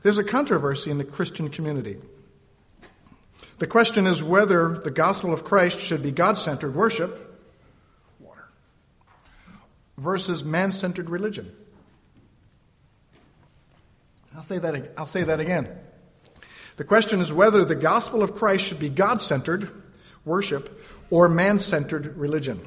There's a controversy in the Christian community. The question is whether the gospel of Christ should be God-centered worship, water, versus man-centered religion. I'll say that again. The question is whether the gospel of Christ should be God-centered worship or man-centered religion.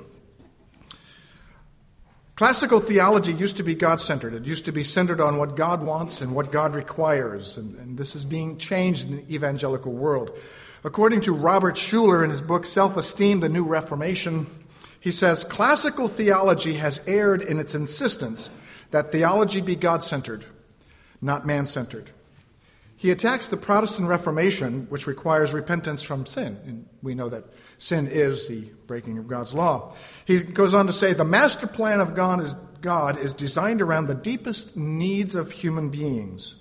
Classical theology used to be God-centered. It used to be centered on what God wants and what God requires. And this is being changed in the evangelical world. According to Robert Schuller in his book Self-Esteem, The New Reformation, he says, classical theology has erred in its insistence that theology be God-centered, not man-centered. He attacks the Protestant Reformation, which requires repentance from sin. And we know that sin is the breaking of God's law. He goes on to say, the master plan of God is designed around the deepest needs of human beings.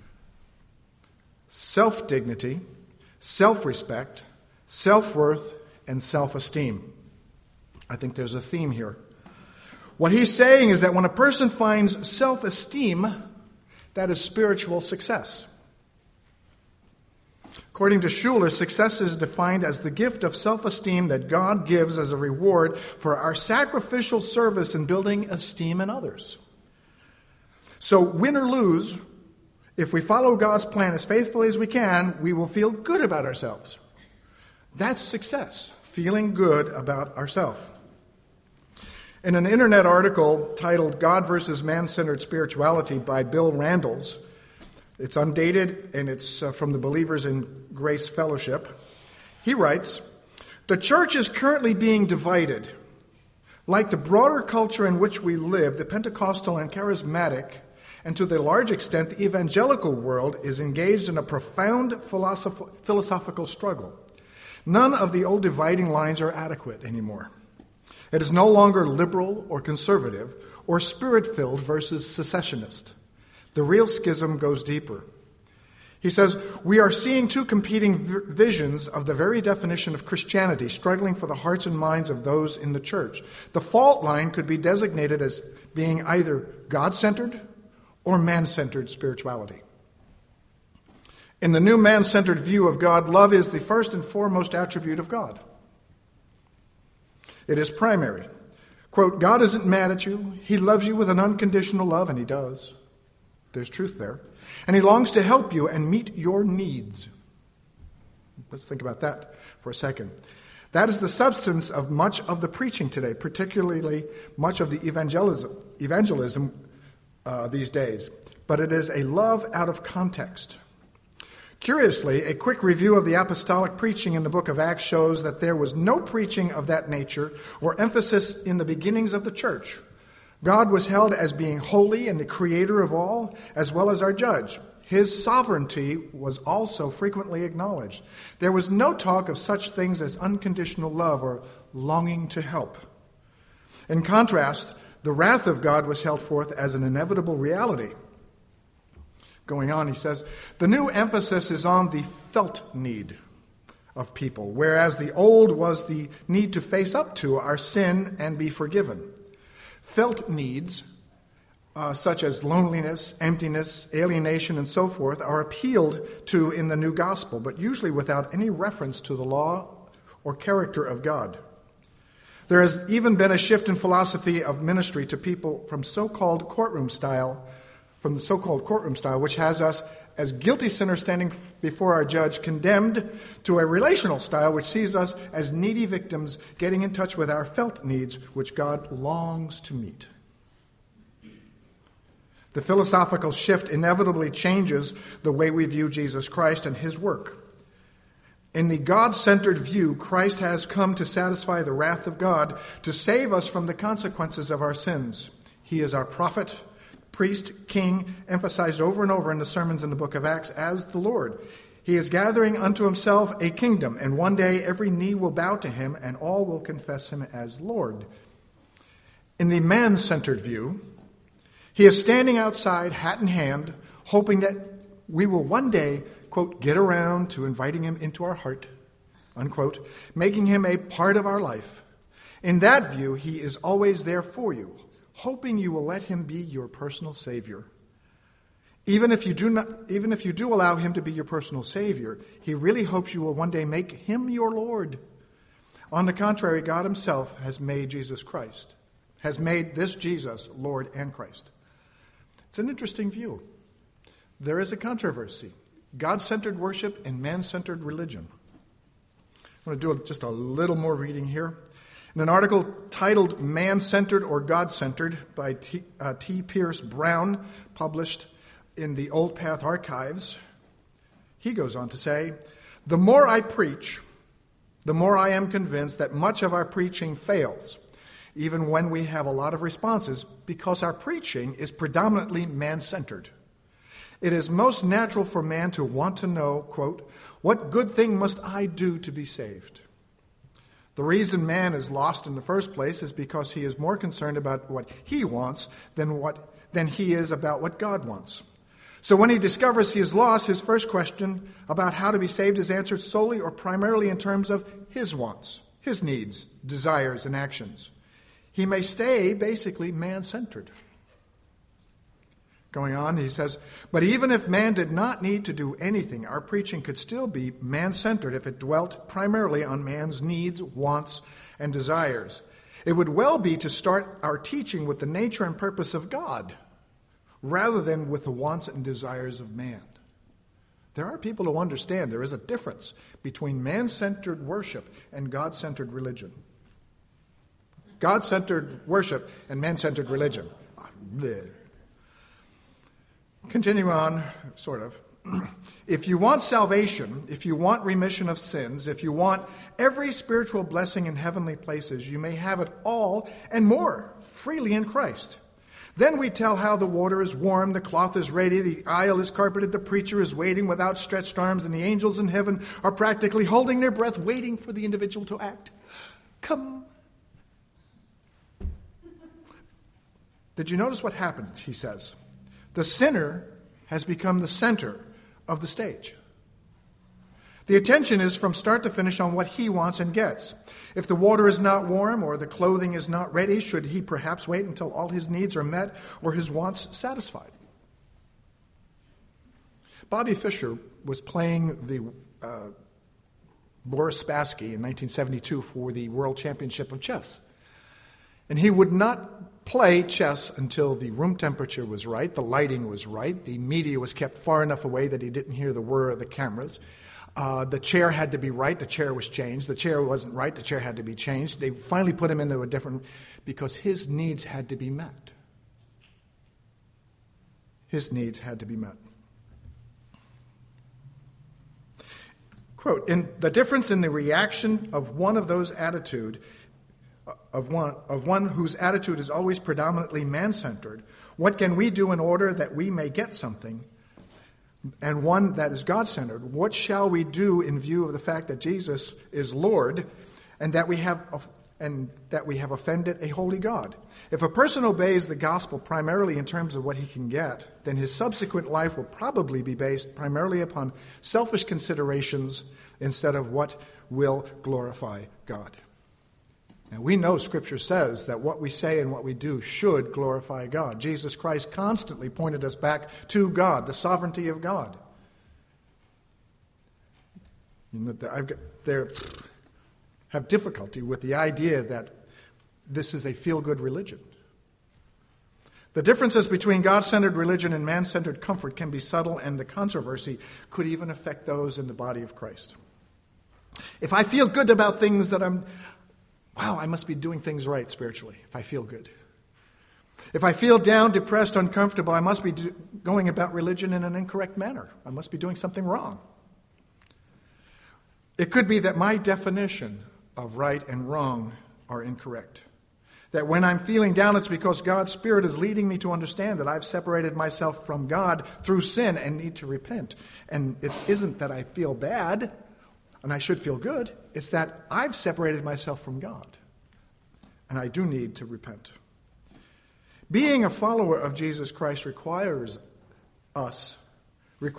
Self-dignity, self-respect, self-worth, and self-esteem. I think there's a theme here. What he's saying is that when a person finds self-esteem, that is spiritual success. According to Schuller, success is defined as the gift of self-esteem that God gives as a reward for our sacrificial service in building esteem in others. So win or lose, if we follow God's plan as faithfully as we can, we will feel good about ourselves. That's success, feeling good about ourselves. In an internet article titled God versus Man-Centered Spirituality by Bill Randalls, it's undated and it's from the Believers in Grace Fellowship, he writes, the church is currently being divided. Like the broader culture in which we live, the Pentecostal and charismatic, and to the large extent the evangelical world is engaged in a profound philosophical struggle. None of the old dividing lines are adequate anymore. It is no longer liberal or conservative or spirit-filled versus secessionist. The real schism goes deeper. He says, we are seeing two competing visions of the very definition of Christianity struggling for the hearts and minds of those in the church. The fault line could be designated as being either God-centered or man-centered spirituality. In the new man-centered view of God, love is the first and foremost attribute of God. It is primary. Quote, God isn't mad at you. He loves you with an unconditional love, and he does. There's truth there. And he longs to help you and meet your needs. Let's think about that for a second. That is the substance of much of the preaching today, particularly much of the evangelism these days. But it is a love out of context. Curiously, a quick review of the apostolic preaching in the book of Acts shows that there was no preaching of that nature or emphasis in the beginnings of the church. God was held as being holy and the creator of all, as well as our judge. His sovereignty was also frequently acknowledged. There was no talk of such things as unconditional love or longing to help. In contrast, the wrath of God was held forth as an inevitable reality. Going on, he says, the new emphasis is on the felt need of people, whereas the old was the need to face up to our sin and be forgiven. Felt needs, such as loneliness, emptiness, alienation, and so forth, are appealed to in the new gospel, but usually without any reference to the law or character of God. There has even been a shift in philosophy of ministry to people from the so-called courtroom style, which has us as guilty sinners standing before our judge, condemned, to a relational style which sees us as needy victims getting in touch with our felt needs, which God longs to meet. The philosophical shift inevitably changes the way we view Jesus Christ and his work. In the God-centered view, Christ has come to satisfy the wrath of God, to save us from the consequences of our sins. He is our prophet, priest, king, emphasized over and over in the sermons in the book of Acts as the Lord. He is gathering unto himself a kingdom, and one day every knee will bow to him, and all will confess him as Lord. In the man-centered view, he is standing outside, hat in hand, hoping that we will one day, quote, get around to inviting him into our heart, unquote, making him a part of our life. In that view, he is always there for you, hoping you will let him be your personal Savior. Even if you do allow him to be your personal Savior, he really hopes you will one day make him your Lord. On the contrary, God himself has made this Jesus Lord and Christ. It's an interesting view. There is a controversy. God-centered worship and man-centered religion. I'm going to do just a little more reading here. In an article titled Man-Centered or God-Centered by T. Pierce Brown, published in the Old Path Archives, he goes on to say, "The more I preach, the more I am convinced that much of our preaching fails, even when we have a lot of responses, because our preaching is predominantly man-centered. It is most natural for man to want to know, quote, what good thing must I do to be saved? The reason man is lost in the first place is because he is more concerned about what he wants than he is about what God wants. So when he discovers he is lost, his first question about how to be saved is answered solely or primarily in terms of his wants, his needs, desires, and actions. He may stay basically man-centered." Going on, he says, "But even if man did not need to do anything, our preaching could still be man-centered if it dwelt primarily on man's needs, wants, and desires. It would well be to start our teaching with the nature and purpose of God, rather than with the wants and desires of man." There are people who understand there is a difference between man-centered worship and God-centered religion. God-centered worship and man-centered religion. Blech. Continue on, sort of. If you want salvation, if you want remission of sins, if you want every spiritual blessing in heavenly places, you may have it all and more freely in Christ. Then we tell how the water is warm, the cloth is ready, the aisle is carpeted, the preacher is waiting with outstretched arms, and the angels in heaven are practically holding their breath, waiting for the individual to act. Come. Did you notice what happened, he says? The sinner has become the center of the stage. The attention is from start to finish on what he wants and gets. If the water is not warm or the clothing is not ready, should he perhaps wait until all his needs are met or his wants satisfied? Bobby Fischer was playing the Boris Spassky in 1972 for the World Championship of Chess. And he would not play chess until the room temperature was right, the lighting was right, the media was kept far enough away that he didn't hear the whir of the cameras. The chair had to be right, the chair was changed. The chair wasn't right, the chair had to be changed. They finally put him into a different, because his needs had to be met. His needs had to be met. Quote, "In the difference in the reaction of one of those attitude, of one whose attitude is always predominantly man-centered, what can we do in order that we may get something, and one that is God-centered? What shall we do in view of the fact that Jesus is Lord and that we have offended a holy God? If a person obeys the gospel primarily in terms of what he can get, then his subsequent life will probably be based primarily upon selfish considerations instead of what will glorify God." And we know Scripture says that what we say and what we do should glorify God. Jesus Christ constantly pointed us back to God, the sovereignty of God. They have difficulty with the idea that this is a feel-good religion. The differences between God-centered religion and man-centered comfort can be subtle, and the controversy could even affect those in the body of Christ. If I feel good about things I must be doing things right spiritually if I feel good. If I feel down, depressed, uncomfortable, I must be going about religion in an incorrect manner. I must be doing something wrong. It could be that my definition of right and wrong are incorrect. That when I'm feeling down, it's because God's Spirit is leading me to understand that I've separated myself from God through sin and need to repent. And it isn't that I feel bad and I should feel good. It's that I've separated myself from God, and I do need to repent. Being a follower of Jesus Christ requires us, been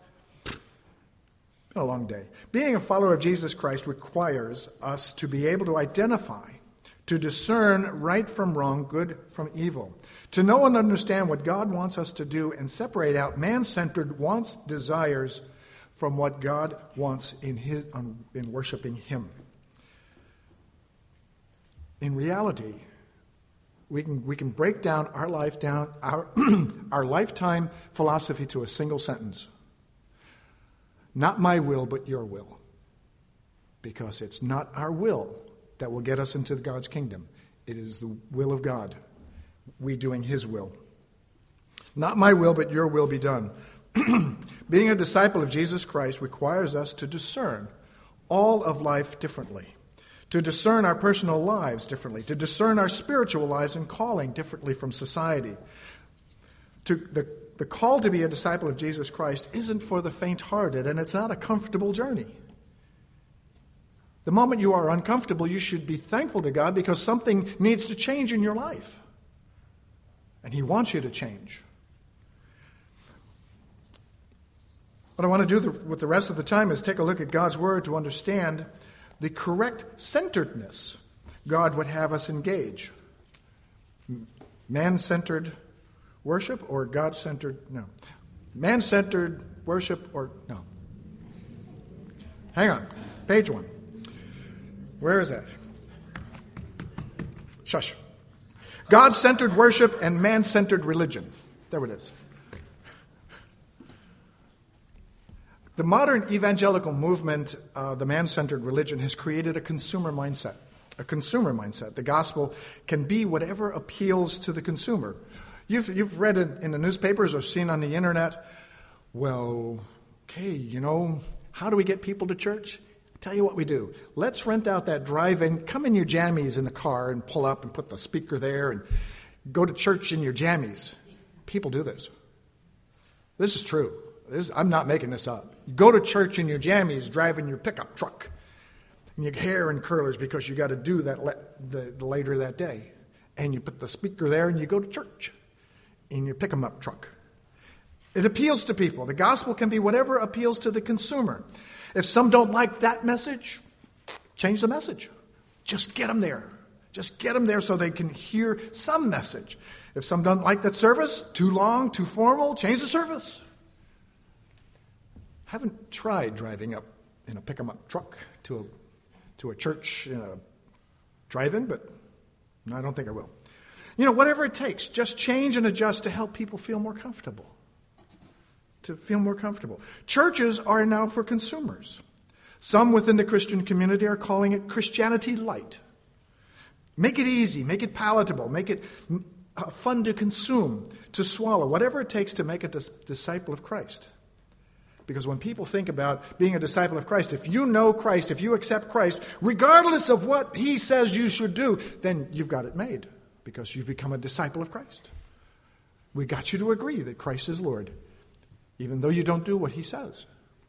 a long day. Being a follower of Jesus Christ requires us to be able to identify, to discern right from wrong, good from evil, to know and understand what God wants us to do and separate out man-centered wants, desires from what God wants in worshiping Him. In reality, we can break down our our lifetime philosophy to a single sentence. Not my will, but your will. Because it's not our will that will get us into God's kingdom. It is the will of God. We doing His will. Not my will, but your will be done. Being a disciple of Jesus Christ requires us to discern all of life differently, to discern our personal lives differently, to discern our spiritual lives and calling differently from society. The call to be a disciple of Jesus Christ isn't for the faint-hearted, and it's not a comfortable journey. The moment you are uncomfortable, you should be thankful to God because something needs to change in your life. And He wants you to change. What I want to do with the rest of the time is take a look at God's Word to understand the correct centeredness God would have us engage. Man-centered worship or God-centered? No. Man-centered worship or no. Hang on. Page 1. Where is that? Shush. God-centered worship and man-centered religion. There it is. The modern evangelical movement, the man-centered religion, has created a consumer mindset. A consumer mindset. The gospel can be whatever appeals to the consumer. You've read it in the newspapers or seen on the internet. Well, okay, how do we get people to church? Tell you what we do. Let's rent out that drive-in, come in your jammies in the car and pull up and put the speaker there and go to church in your jammies. People do this. This is true. I'm not making this up. You go to church in your jammies driving your pickup truck and your hair in curlers because you got to do that later that day. And you put the speaker there and you go to church in your pick-em-up truck. It appeals to people. The gospel can be whatever appeals to the consumer. If some don't like that message, change the message. Just get them there. Just get them there so they can hear some message. If some don't like that service, too long, too formal, change the service. Haven't tried driving up in a pick-em-up truck to a church in a drive-in, but no, I don't think I will. Whatever it takes, just change and adjust to help people feel more comfortable. To feel more comfortable. Churches are now for consumers. Some within the Christian community are calling it Christianity light. Make it easy, make it palatable, make it fun to consume, to swallow, whatever it takes to make a disciple of Christ. Because when people think about being a disciple of Christ, if you know Christ, if you accept Christ, regardless of what He says you should do, then you've got it made because you've become a disciple of Christ. We got you to agree that Christ is Lord, even though you don't do what He says.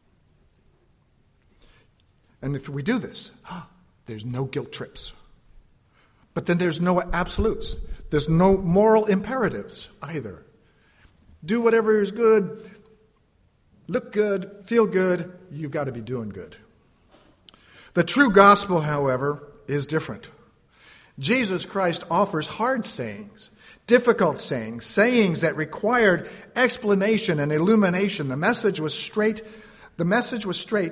And if we do this, there's no guilt trips. But then there's no absolutes. There's no moral imperatives either. Do whatever is good. Look good, feel good, you've got to be doing good. The true gospel, however, is different. Jesus Christ offers hard sayings, difficult sayings, sayings that required explanation and illumination. The message was straight. The message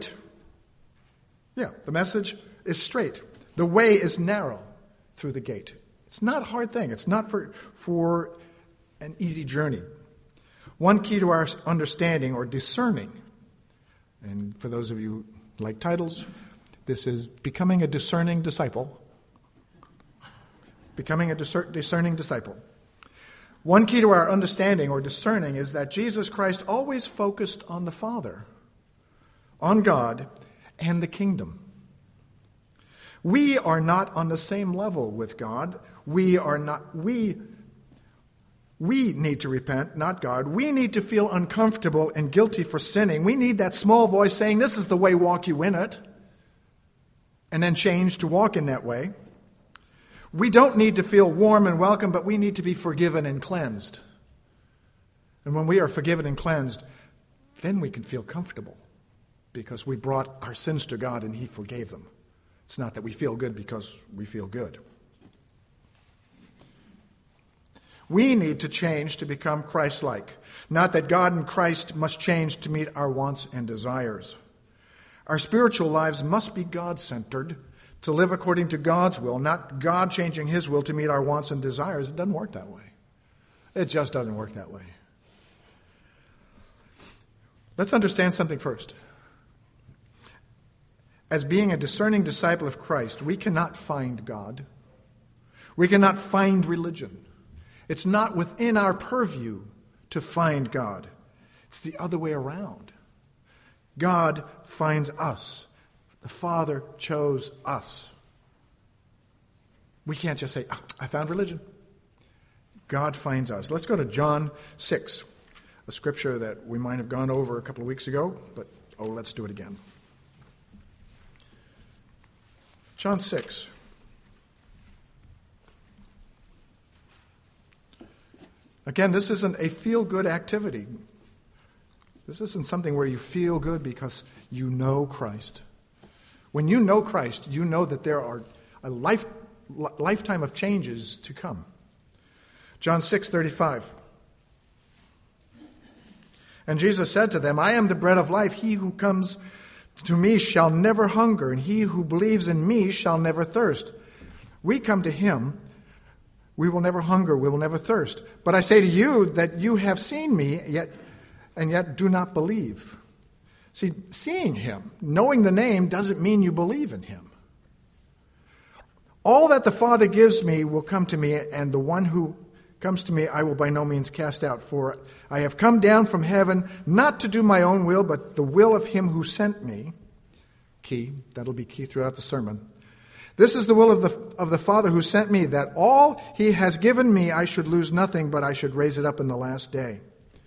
is straight. The way is narrow through the gate. It's not a hard thing. It's not for an easy journey. One key to our understanding or discerning, and for those of you who like titles, this is becoming a discerning disciple. Becoming a discerning disciple. One key to our understanding or discerning is that Jesus Christ always focused on the Father, on God, and the kingdom. We are not on the same level with God. We need to repent, not God. We need to feel uncomfortable and guilty for sinning. We need that small voice saying, this is the way, walk you in it. And then change to walk in that way. We don't need to feel warm and welcome, but we need to be forgiven and cleansed. And when we are forgiven and cleansed, then we can feel comfortable because we brought our sins to God and He forgave them. It's not that we feel good because we feel good. We need to change to become Christ-like. Not that God and Christ must change to meet our wants and desires. Our spiritual lives must be God-centered, to live according to God's will, not God changing his will to meet our wants and desires. It doesn't work that way. It just doesn't work that way. Let's understand something first. As being a discerning disciple of Christ, we cannot find God. We cannot find religion. It's not within our purview to find God. It's the other way around. God finds us. The Father chose us. We can't just say, I found religion. God finds us. Let's go to John 6, a scripture that we might have gone over a couple of weeks ago, but let's do it again. John 6. Again, this isn't a feel-good activity. This isn't something where you feel good because you know Christ. When you know Christ, you know that there are a lifetime of changes to come. John 6:35. And Jesus said to them, I am the bread of life. He who comes to me shall never hunger, and he who believes in me shall never thirst. We come to him, we will never hunger, we will never thirst. But I say to you that you have seen me, yet do not believe. See, seeing him, knowing the name, doesn't mean you believe in him. All that the Father gives me will come to me, and the one who comes to me I will by no means cast out. For I have come down from heaven not to do my own will, but the will of him who sent me. Key, that'll be key throughout the sermon. This is the will of the Father who sent me, that all he has given me I should lose nothing, but I should raise it up in the last day.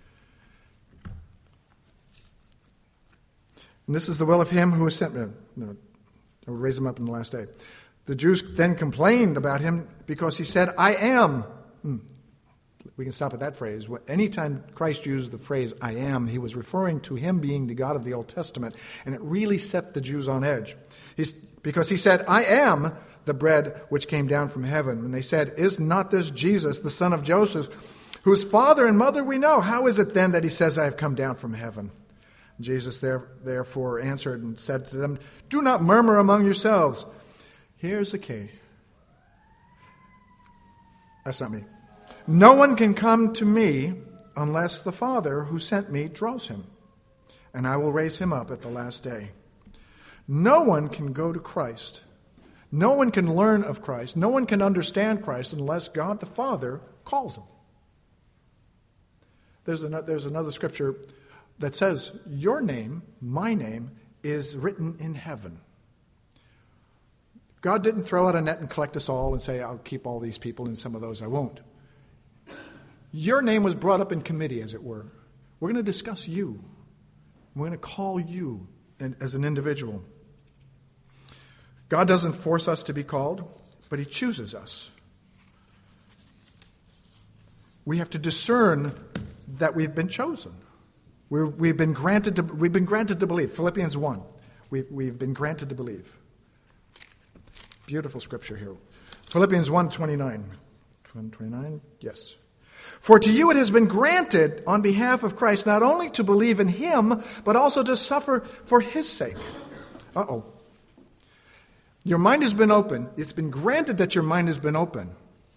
And this is the will of him who has sent me. No, I will raise him up in the last day. The Jews then complained about him because he said, I am. We can stop at that phrase. Anytime Christ used the phrase, I am, he was referring to him being the God of the Old Testament. And it really set the Jews on edge. Because he said, I am the bread which came down from heaven. And they said, is not this Jesus, the son of Joseph, whose father and mother we know? How is it then that he says, I have come down from heaven? Jesus therefore answered and said to them, do not murmur among yourselves. Here's the key. That's not me. No one can come to me unless the Father who sent me draws him, and I will raise him up at the last day. No one can go to Christ. No one can learn of Christ. No one can understand Christ unless God the Father calls him. There's another scripture that says, your name, my name, is written in heaven. God didn't throw out a net and collect us all and say, I'll keep all these people and some of those I won't. Your name was brought up in committee, as it were. We're going to discuss you. We're going to call you as an individual. God doesn't force us to be called, but he chooses us. We have to discern that we've been chosen. We've been granted to believe. Philippians 1. We've been granted to believe. Beautiful scripture here. Philippians 1:29. 1:29? Yes. For to you it has been granted on behalf of Christ not only to believe in him, but also to suffer for his sake. Your mind has been open. It's been granted that your mind has been open.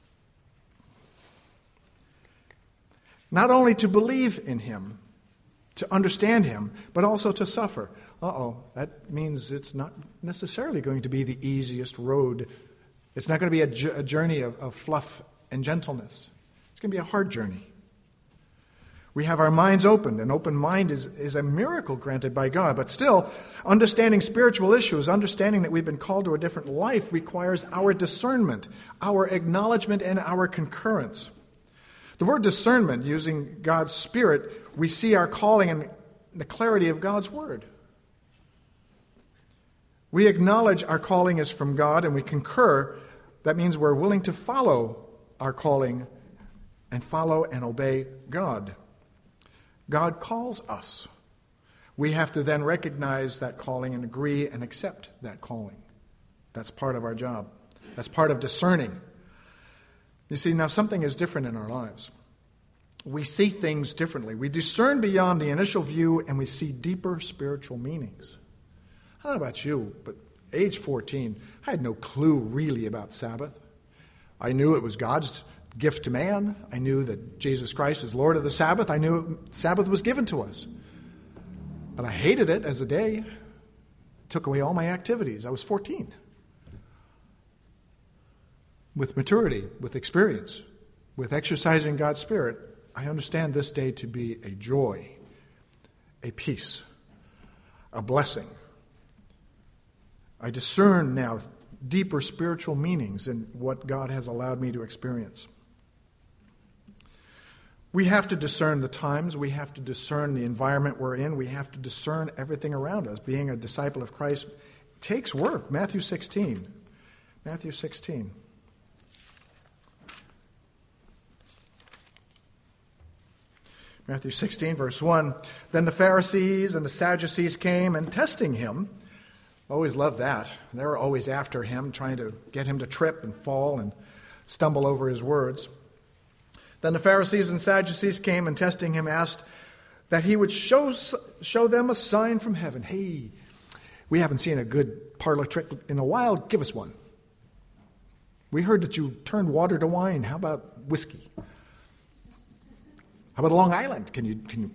Not only to believe in him, to understand him, but also to suffer. That means it's not necessarily going to be the easiest road. It's not going to be a journey of fluff and gentleness. It's going to be a hard journey. We have our minds opened. An open mind is a miracle granted by God. But still, understanding spiritual issues, understanding that we've been called to a different life requires our discernment, our acknowledgement, and our concurrence. The word discernment, using God's Spirit, we see our calling in the clarity of God's Word. We acknowledge our calling is from God and we concur. That means we're willing to follow our calling and follow and obey God. God calls us. We have to then recognize that calling and agree and accept that calling. That's part of our job. That's part of discerning. You see, now something is different in our lives. We see things differently. We discern beyond the initial view, and we see deeper spiritual meanings. I don't know about you, but age 14, I had no clue really about Sabbath. I knew it was God's gift to man. I knew that Jesus Christ is Lord of the Sabbath. I knew Sabbath was given to us. But I hated it as a day. It took away all my activities. I was 14. With maturity, with experience, with exercising God's Spirit, I understand this day to be a joy, a peace, a blessing. I discern now deeper spiritual meanings in what God has allowed me to experience. We have to discern the times. We have to discern the environment we're in. We have to discern everything around us. Being a disciple of Christ takes work. Matthew 16. Matthew 16. Matthew 16, verse 1. Then the Pharisees and the Sadducees came, and testing him, always loved that. They were always after him, trying to get him to trip and fall and stumble over his words. Then the Pharisees and Sadducees came, and testing him, asked that he would show them a sign from heaven. Hey, we haven't seen a good parlor trick in a while. Give us one. We heard that you turned water to wine. How about whiskey? How about Long Island? Can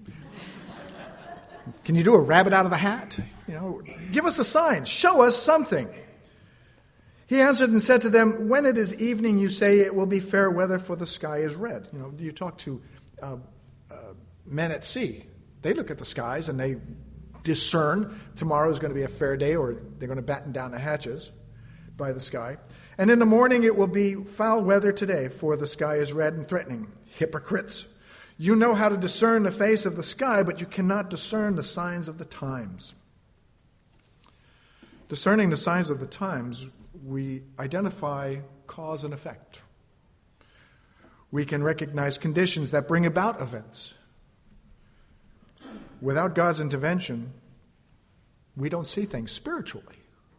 you do a rabbit out of the hat? Give us a sign. Show us something. He answered and said to them, when it is evening, you say it will be fair weather, for the sky is red. You talk to men at sea. They look at the skies and they discern tomorrow is going to be a fair day, or they're going to batten down the hatches by the sky. And in the morning it will be foul weather today, for the sky is red and threatening. Hypocrites! You know how to discern the face of the sky, but you cannot discern the signs of the times. Discerning the signs of the times, we identify cause and effect. We can recognize conditions that bring about events. Without God's intervention, we don't see things spiritually.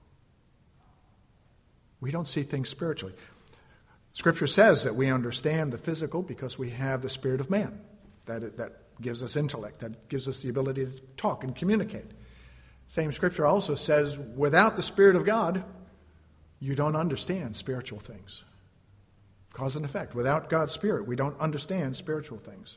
We don't see things spiritually. Scripture says that we understand the physical because we have the spirit of man. That gives us intellect, that gives us the ability to talk and communicate. Same Scripture also says, without the Spirit of God, you don't understand spiritual things. Cause and effect. Without God's Spirit, we don't understand spiritual things.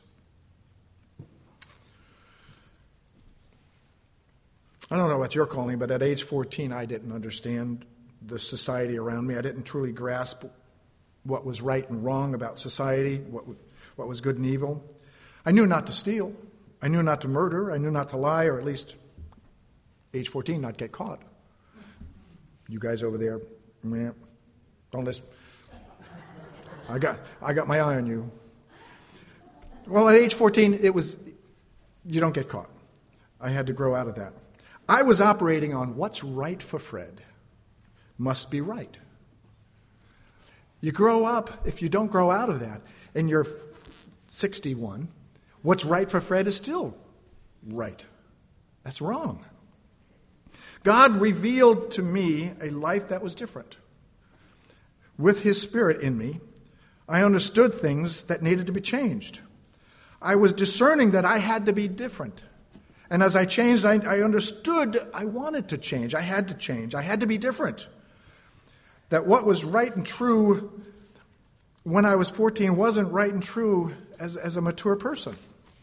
I don't know what you're calling, but at age 14, I didn't understand the society around me. I didn't truly grasp what was right and wrong about society, what was good and evil. I knew not to steal. I knew not to murder. I knew not to lie, or at least, age 14, not get caught. You guys over there, man, don't listen. I got my eye on you. Well, at age 14, you don't get caught. I had to grow out of that. I was operating on what's right for Fred must be right. You grow up, if you don't grow out of that, and you're 61, what's right for Fred is still right. That's wrong. God revealed to me a life that was different. With His Spirit in me, I understood things that needed to be changed. I was discerning that I had to be different. And as I changed, I understood I wanted to change. I had to change. I had to be different. That what was right and true when I was 14 wasn't right and true as a mature person.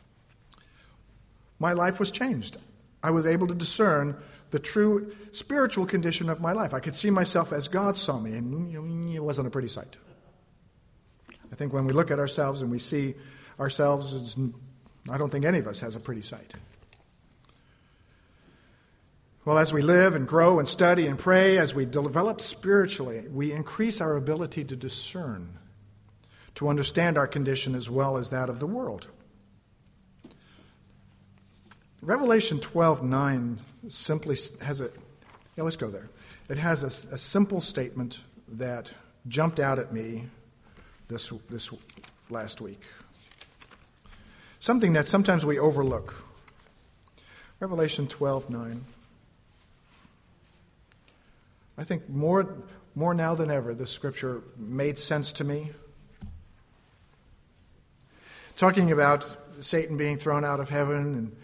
My life was changed. I was able to discern the true spiritual condition of my life. I could see myself as God saw me, and it wasn't a pretty sight. I think when we look at ourselves and we see ourselves, I don't think any of us has a pretty sight. Well, as we live and grow and study and pray, as we develop spiritually, we increase our ability to discern, to understand our condition as well as that of the world. Revelation 12:9 simply has let's go there. It has a simple statement that jumped out at me this last week. Something that sometimes we overlook. Revelation 12:9. I think more now than ever, this scripture made sense to me. talking about Satan being thrown out of heaven. And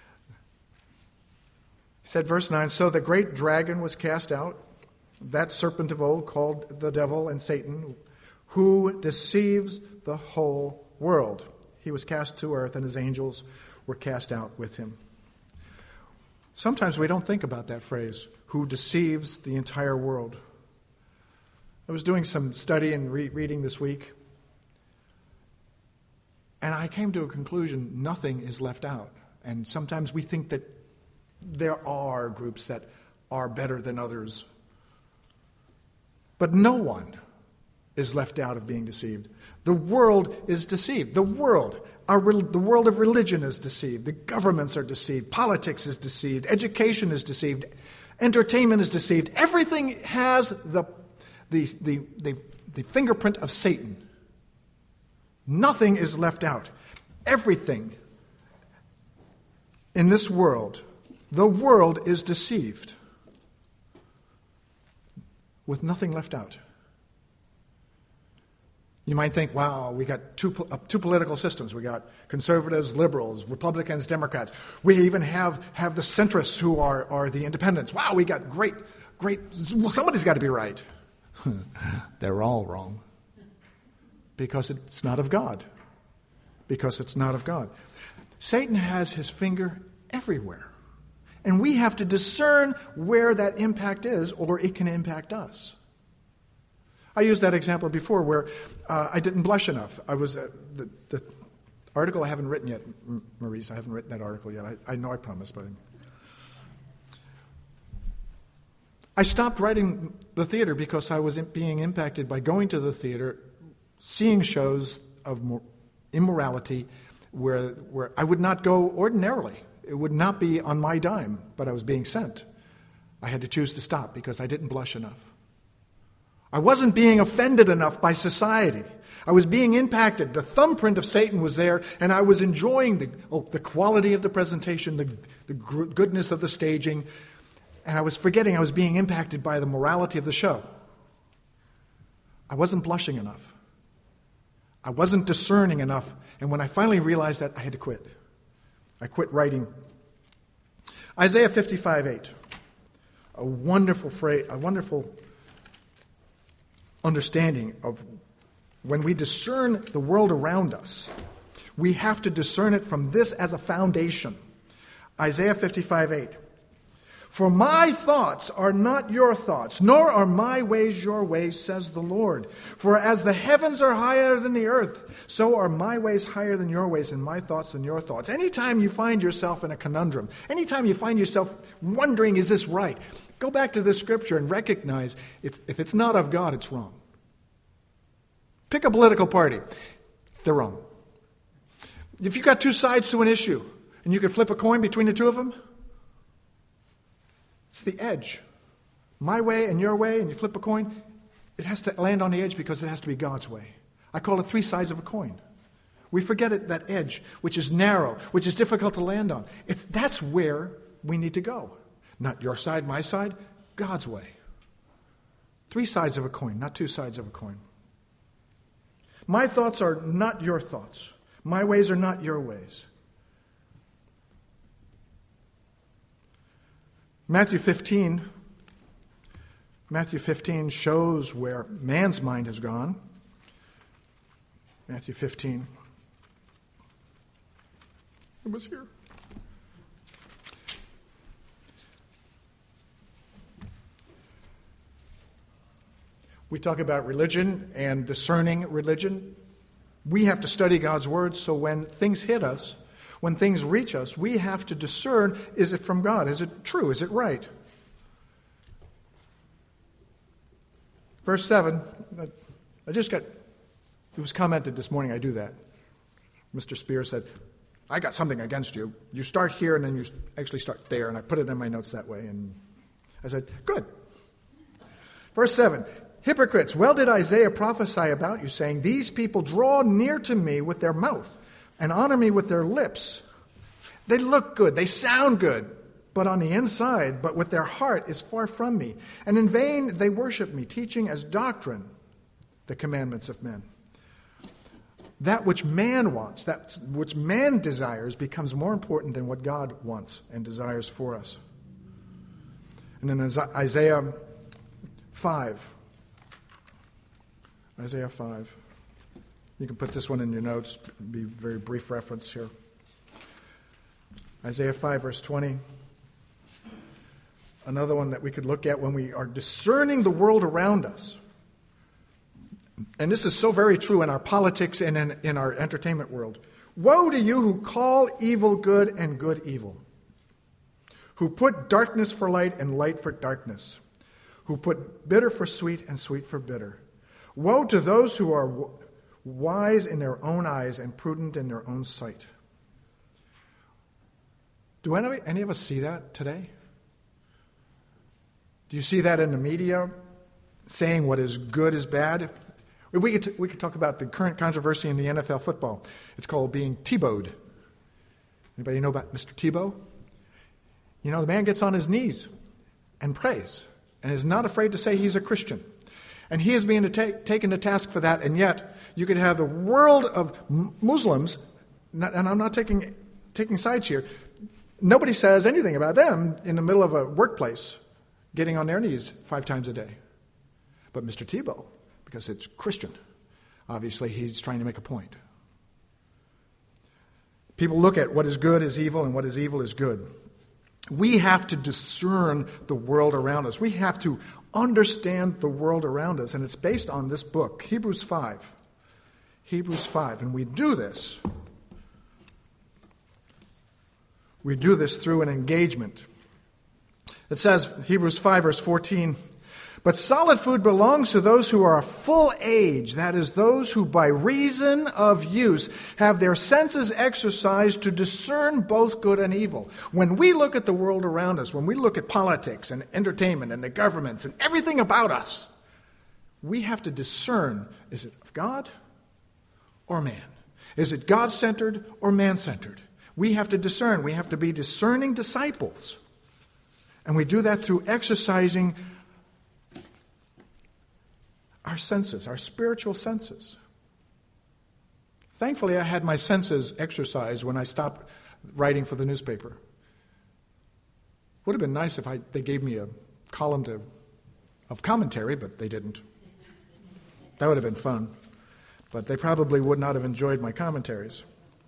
he said, verse 9, so the great dragon was cast out, that serpent of old called the devil and Satan, who deceives the whole world. He was cast to earth, and his angels were cast out with him. Sometimes we don't think about that phrase, who deceives the entire world. I was doing some study and reading this week, and I came to a conclusion, nothing is left out. And sometimes we think that there are groups that are better than others. But no one is left out of being deceived. The world is deceived. The world of religion is deceived. The governments are deceived. Politics is deceived. Education is deceived. Entertainment is deceived. Everything has the fingerprint of Satan. Nothing is left out. Everything in this world, the world is deceived with nothing left out. You might think, wow, we got two political systems. We got conservatives, liberals, Republicans, Democrats. We even have the centrists who are the independents. Wow, we got great, well, somebody's got to be right. They're all wrong. Because it's not of God. Because it's not of God. Satan has his finger everywhere. And we have to discern where that impact is, or it can impact us. I used that example before where I didn't blush enough. I was the article I haven't written yet, Maurice. I haven't written that article yet. I know I promised, but I stopped writing the theater because I was being impacted by going to the theater, seeing shows of immorality where I would not go ordinarily. It would not be on my dime, but I was being sent. I had to choose to stop because I didn't blush enough. I wasn't being offended enough by society. I was being impacted. The thumbprint of Satan was there, and I was enjoying the quality of the presentation, the goodness of the staging, and I was forgetting I was being impacted by the morality of the show. I wasn't blushing enough. I wasn't discerning enough, and when I finally realized that, I had to quit. I quit writing. Isaiah 55:8, a wonderful phrase, a wonderful understanding of when we discern the world around us, we have to discern it from this as a foundation. Isaiah 55:8. For my thoughts are not your thoughts, nor are my ways your ways, says the Lord. For as the heavens are higher than the earth, so are my ways higher than your ways, and my thoughts than your thoughts. Anytime you find yourself in a conundrum, anytime you find yourself wondering, is this right? Go back to this scripture and recognize if it's not of God, it's wrong. Pick a political party. They're wrong. If you've got two sides to an issue, and you could flip a coin between the two of them, it's the edge. My way and your way, and you flip a coin, it has to land on the edge because it has to be God's way. I call it three sides of a coin. We forget it, that edge, which is narrow, which is difficult to land on. That's where we need to go. Not your side, my side, God's way. Three sides of a coin, not two sides of a coin. My thoughts are not your thoughts. My ways are not your ways. Matthew 15 shows where man's mind has gone. Matthew 15. It was here. We talk about religion and discerning religion. We have to study God's word, so when things hit us, when things reach us, we have to discern, is it from God? Is it true? Is it right? Verse 7, it was commented this morning, I do that. Mr. Spears said, I got something against you. You start here and then you actually start there, and I put it in my notes that way. And I said, good. Verse 7, hypocrites, well did Isaiah prophesy about you, saying, these people draw near to me with their mouth and honor me with their lips. They look good, they sound good, but on the inside, but with their heart is far from me. And in vain they worship me, teaching as doctrine the commandments of men. that which man wants, that which man desires, becomes more important than what God wants and desires for us. And in Isaiah 5, you can put this one in your notes, it'll be a very brief reference here. Isaiah 5, verse 20. Another one that we could look at when we are discerning the world around us. And this is so very true in our politics and in our entertainment world. Woe to you who call evil good and good evil, who put darkness for light and light for darkness, who put bitter for sweet and sweet for bitter. Woe to those who are wise in their own eyes and prudent in their own sight. Do any of us see that today? Do you see that in the media, saying what is good is bad? We could talk about the current controversy in the NFL football. It's called being Tebowed. Anybody know about Mr. Tebow? You know, the man gets on his knees and prays and is not afraid to say he's a Christian. And he is being taken to task for that, and yet you could have the world of Muslims, and I'm not taking sides here, nobody says anything about them in the middle of a workplace getting on their knees 5 times a day. But Mr. Tebow, because it's Christian, obviously he's trying to make a point. People look at what is good is evil and what is evil is good. We have to discern the world around us. We have to understand the world around us, and it's based on this book, Hebrews 5. Hebrews 5, and we do this through an engagement. It says, Hebrews 5, verse 14, but solid food belongs to those who are full age, that is, those who by reason of use have their senses exercised to discern both good and evil. When we look at the world around us, when we look at politics and entertainment and the governments and everything about us, we have to discern, is it of God or man? Is it God-centered or man-centered? We have to discern. We have to be discerning disciples. And we do that through exercising our senses, our spiritual senses. Thankfully, I had my senses exercised when I stopped writing for the newspaper. Would have been nice if they gave me a column of commentary, but they didn't. That would have been fun. But they probably would not have enjoyed my commentaries.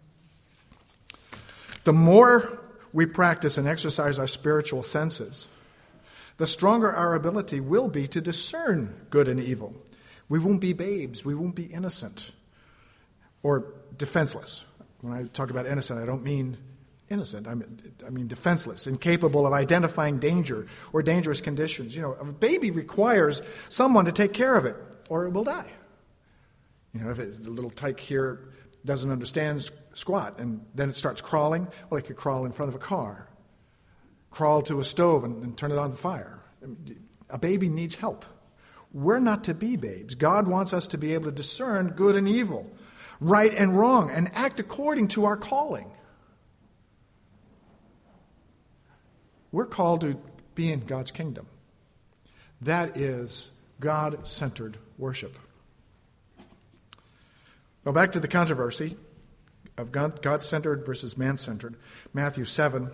The more we practice and exercise our spiritual senses, the stronger our ability will be to discern good and evil. We won't be babes. We won't be innocent or defenseless. When I talk about innocent, I don't mean innocent. I mean defenseless, incapable of identifying danger or dangerous conditions. You know, a baby requires someone to take care of it, or it will die. You know, if the little tyke here doesn't understand squat, and then it starts crawling, well, it could crawl in front of a car, crawl to a stove and turn it on fire. A baby needs help. We're not to be babes. God wants us to be able to discern good and evil, right and wrong, and act according to our calling. We're called to be in God's kingdom. That is God-centered worship. Now back to the controversy of God-centered versus man-centered. Matthew 7.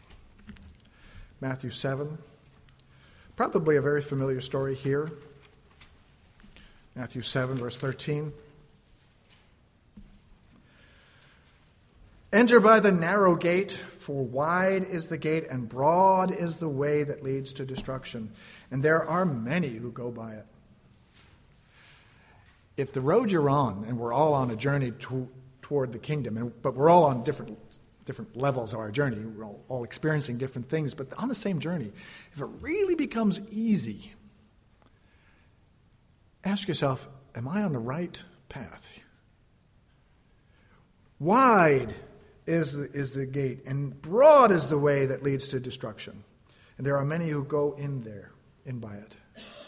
Probably a very familiar story here. Matthew 7, verse 13. Enter by the narrow gate, for wide is the gate and broad is the way that leads to destruction, and there are many who go by it. If the road you're on, and we're all on a journey toward the kingdom, but we're all on different levels of our journey, we're all experiencing different things, but on the same journey, if it really becomes easy, ask yourself, am I on the right path? Wide is the gate, and broad is the way that leads to destruction. And there are many who go in by it.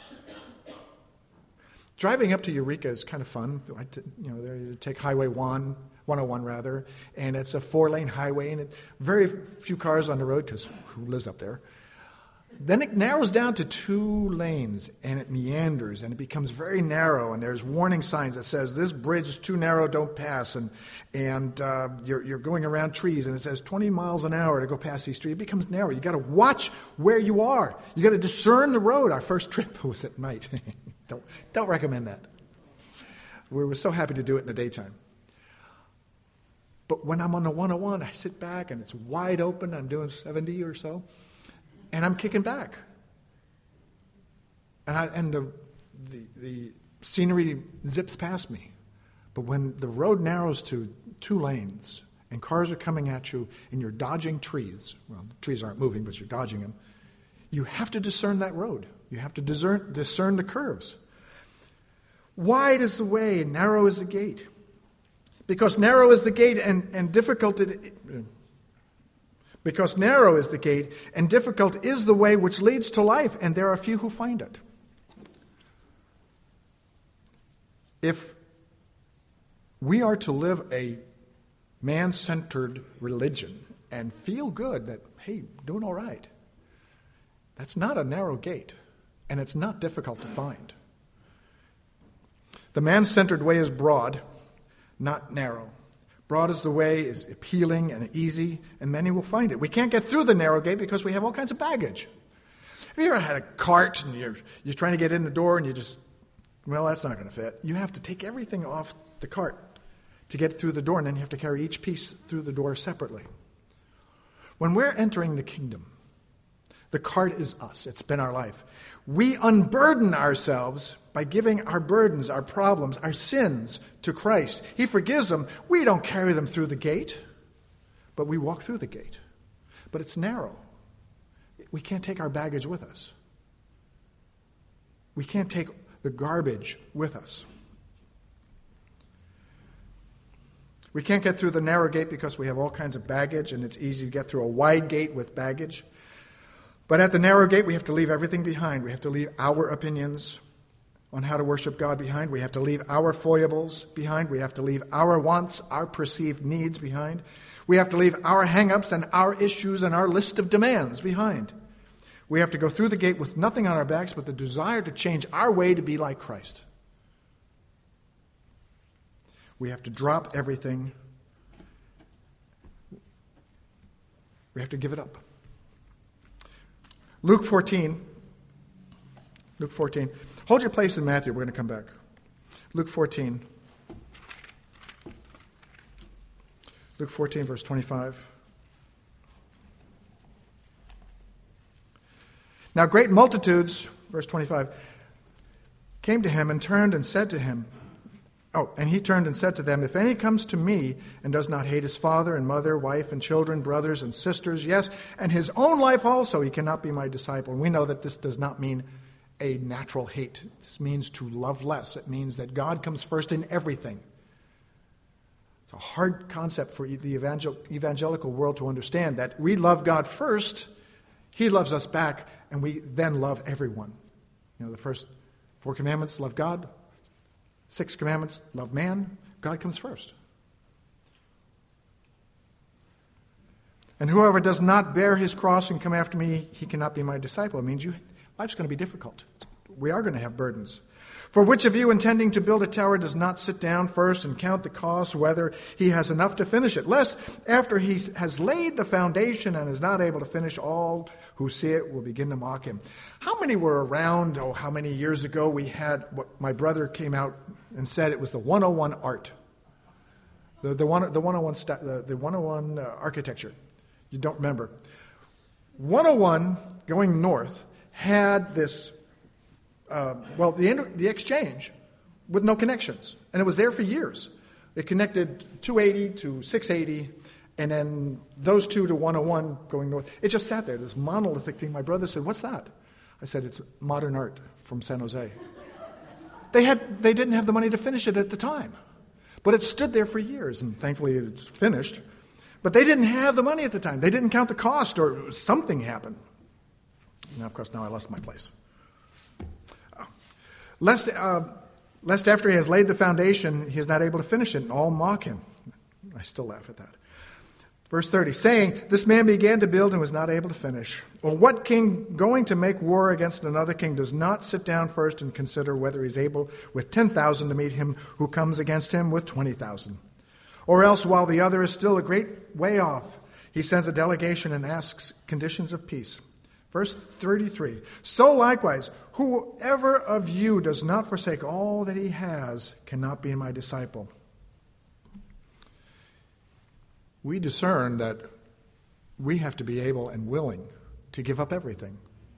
Driving up to Eureka is kind of fun. There you take Highway 101 rather, and it's a 4-lane highway, and very few cars on the road, because who lives up there? Then it narrows down to 2 lanes, and it meanders, and it becomes very narrow, and there's warning signs that says, this bridge is too narrow, don't pass, and you're going around trees, and it says 20 miles an hour to go past these trees. It becomes narrow. You've got to watch where you are. You've got to discern the road. Our first trip was at night. Don't recommend that. We were so happy to do it in the daytime. But when I'm on the 101, I sit back, and it's wide open. I'm doing 70 or so. And I'm kicking back. And the scenery zips past me. But when the road narrows to 2 lanes and cars are coming at you and you're dodging trees, well, the trees aren't moving, but you're dodging them, you have to discern that road. You have to discern the curves. Wide is the way and narrow is the gate. Because narrow is the gate and difficult Because narrow is the gate, and difficult is the way which leads to life, and there are few who find it. If we are to live a man-centered religion and feel good that, hey, doing all right, that's not a narrow gate, and it's not difficult to find. The man-centered way is broad, not narrow. Broad is the way, is appealing and easy, and many will find it. We can't get through the narrow gate because we have all kinds of baggage. Have you ever had a cart and you're trying to get in the door and you just, well, that's not going to fit. You have to take everything off the cart to get through the door, and then you have to carry each piece through the door separately. When we're entering the kingdom, the cart is us. It's been our life. We unburden ourselves by giving our burdens, our problems, our sins to Christ. He forgives them. We don't carry them through the gate, but we walk through the gate. But it's narrow. We can't take our baggage with us. We can't take the garbage with us. We can't get through the narrow gate because we have all kinds of baggage, and it's easy to get through a wide gate with baggage. But at the narrow gate, we have to leave everything behind. We have to leave our opinions on how to worship God behind. We have to leave our foibles behind. We have to leave our wants, our perceived needs behind. We have to leave our hang-ups and our issues and our list of demands behind. We have to go through the gate with nothing on our backs but the desire to change our way to be like Christ. We have to drop everything. We have to give it up. Luke 14. Hold your place in Matthew. We're going to come back. Luke 14. Luke 14, verse 25. Now great multitudes, verse 25, came to him and turned and said to him, and he turned and said to them, if any comes to me and does not hate his father and mother, wife and children, brothers and sisters, yes, and his own life also, he cannot be my disciple. And we know that this does not mean a natural hate. This means to love less. It means that God comes first in everything. It's a hard concept for the evangelical world to understand, that we love God first, he loves us back, and we then love everyone. You know, the first 4 commandments, love God. 6 commandments, love man. God comes first. And whoever does not bear his cross and come after me, he cannot be my disciple. It means life's going to be difficult. We are going to have burdens. For which of you intending to build a tower does not sit down first and count the cost, whether he has enough to finish it, lest after he has laid the foundation and is not able to finish, all who see it will begin to mock him. How many were around, how many years ago we had what my brother came out and said it was the 101 art, the 101 architecture. You don't remember. 101 going north had this, the exchange with no connections. And it was there for years. It connected 280 to 680, and then those 2 to 101 going north. It just sat there, this monolithic thing. My brother said, what's that? I said, it's modern art from San Jose. They didn't have the money to finish it at the time. But it stood there for years, and thankfully it's finished. But they didn't have the money at the time. They didn't count the cost, or something happened. Now, of course, now I lost my place. Lest after he has laid the foundation, he is not able to finish it, and all mock him. I still laugh at that. Verse 30, saying, this man began to build and was not able to finish. Well, what king going to make war against another king does not sit down first and consider whether he's able with 10,000 to meet him who comes against him with 20,000? Or else, while the other is still a great way off, he sends a delegation and asks conditions of peace. Verse 33, so likewise, whoever of you does not forsake all that he has cannot be my disciple. We discern that we have to be able and willing to give up everything.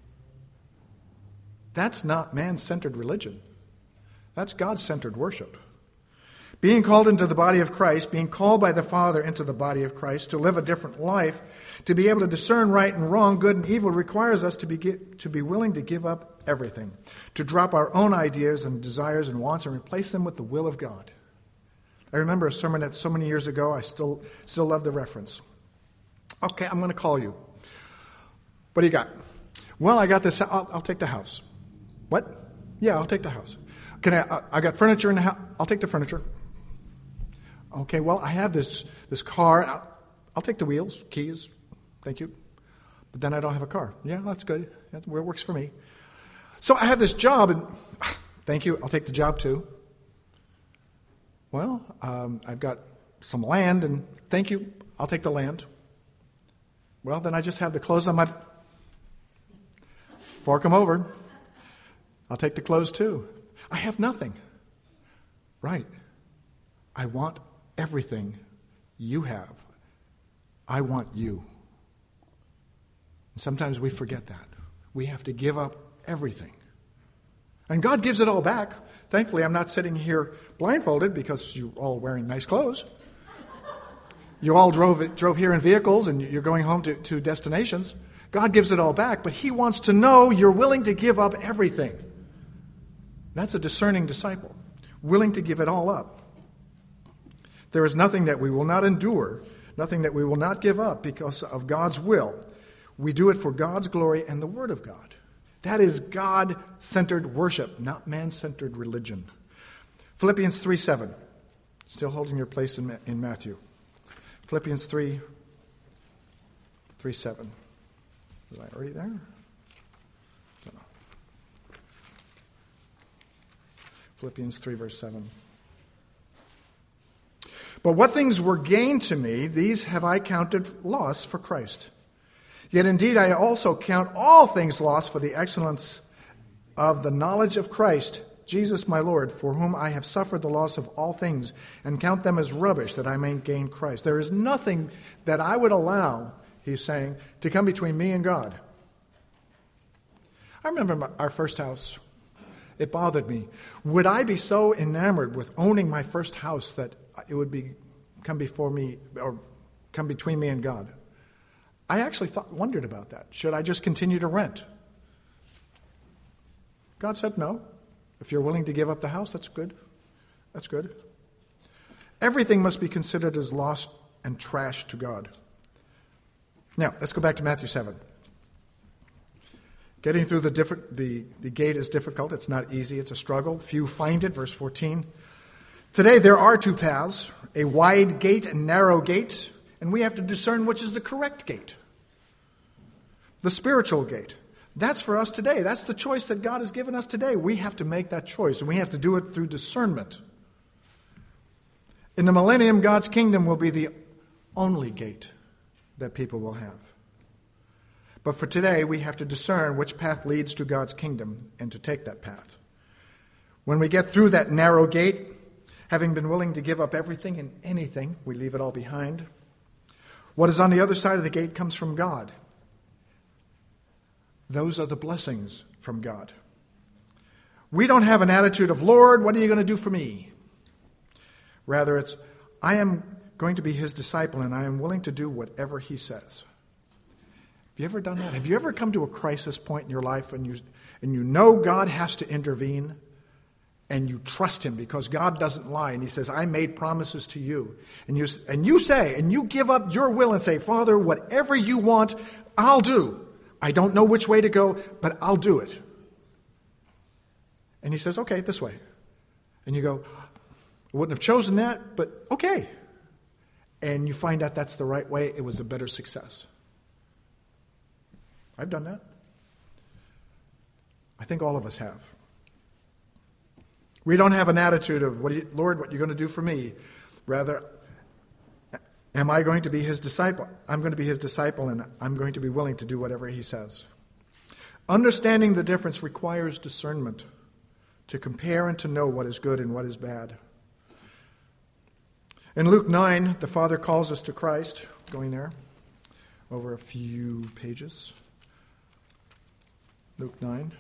That's not man-centered religion. That's God-centered worship. Being called into the body of Christ, being called by the Father into the body of Christ, to live a different life, to be able to discern right and wrong, good and evil, requires us to be willing to give up everything, to drop our own ideas and desires and wants and replace them with the will of God. I remember a sermon that so many years ago, I still love the reference. Okay, I'm going to call you. What do you got? Well, I got this. I'll take the house. What? Yeah, I'll take the house. I got furniture in the house. I'll take the furniture. Okay, well, I have this car. I'll take the wheels, keys. Thank you. But then I don't have a car. Yeah, that's good. That's where it works for me. So I have this job, and thank you. I'll take the job too. Well, I've got some land, and thank you. I'll take the land. Well, then I just have the clothes on my... Fork them over. I'll take the clothes too. I have nothing. Right. I want everything you have. I want you. And sometimes we forget that. We have to give up everything. And God gives it all back. Thankfully, I'm not sitting here blindfolded because you're all wearing nice clothes. You all drove here in vehicles and you're going home to destinations. God gives it all back, but he wants to know you're willing to give up everything. That's a discerning disciple, willing to give it all up. There is nothing that we will not endure, nothing that we will not give up because of God's will. We do it for God's glory and the Word of God. That is God-centered worship, not man-centered religion. Philippians 3:7. Still holding your place in Matthew. Philippians 3:7. Was I already there? Don't know. Philippians 3, verse 7. But what things were gain to me, these have I counted loss for Christ. Yet indeed I also count all things lost for the excellence of the knowledge of Christ, Jesus my Lord, for whom I have suffered the loss of all things, and count them as rubbish, that I may gain Christ. There is nothing that I would allow, he's saying, to come between me and God. I remember our first house. It bothered me. Would I be so enamored with owning my first house that it would come before me or come between me and God? I actually wondered about that. Should I just continue to rent? God said no. If you're willing to give up the house, that's good. That's good. Everything must be considered as lost and trash to God. Now, let's go back to Matthew 7. Getting through the gate is difficult. It's not easy. It's a struggle. Few find it. Verse 14. Today there are two paths, a wide gate and narrow gate, and we have to discern which is the correct gate. The spiritual gate. That's for us today. That's the choice that God has given us today. We have to make that choice, and we have to do it through discernment. In the millennium, God's kingdom will be the only gate that people will have. But for today, we have to discern which path leads to God's kingdom and to take that path. When we get through that narrow gate, having been willing to give up everything and anything, we leave it all behind. What is on the other side of the gate comes from God. Those are the blessings from God. We don't have an attitude of, Lord, what are you going to do for me? Rather, it's, I am going to be his disciple and I am willing to do whatever he says. Have you ever done that? Have you ever come to a crisis point in your life and you know God has to intervene and you trust him because God doesn't lie and he says, I made promises to you. And you say, and you give up your will and say, Father, whatever you want, I'll do. I don't know which way to go, but I'll do it. And he says, okay, this way. And you go, I wouldn't have chosen that, but okay. and you find out that's the right way, it was a better success. I've done that. I think all of us have. We don't have an attitude of, Lord, what are you going to do for me? Rather, am I going to be his disciple? I'm going to be his disciple, and I'm going to be willing to do whatever he says. Understanding the difference requires discernment to compare and to know what is good and what is bad. In Luke 9, the Father calls us to Christ, going there, over a few pages. Luke 9.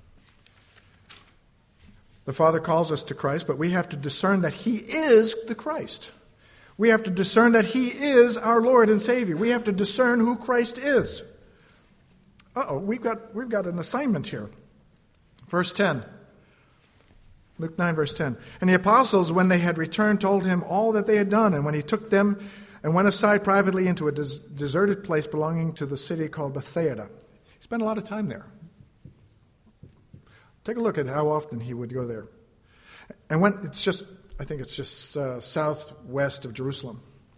The Father calls us to Christ, but we have to discern that he is the Christ. We have to discern that he is our Lord and Savior. We have to discern who Christ is. We've got an assignment here. Verse 10. Luke 9, verse 10. And the apostles, when they had returned, told him all that they had done. And when he took them and went aside privately into a deserted place belonging to the city called Bethsaida. He spent a lot of time there. Take a look at how often he would go there. And when I think it's just southwest of Jerusalem.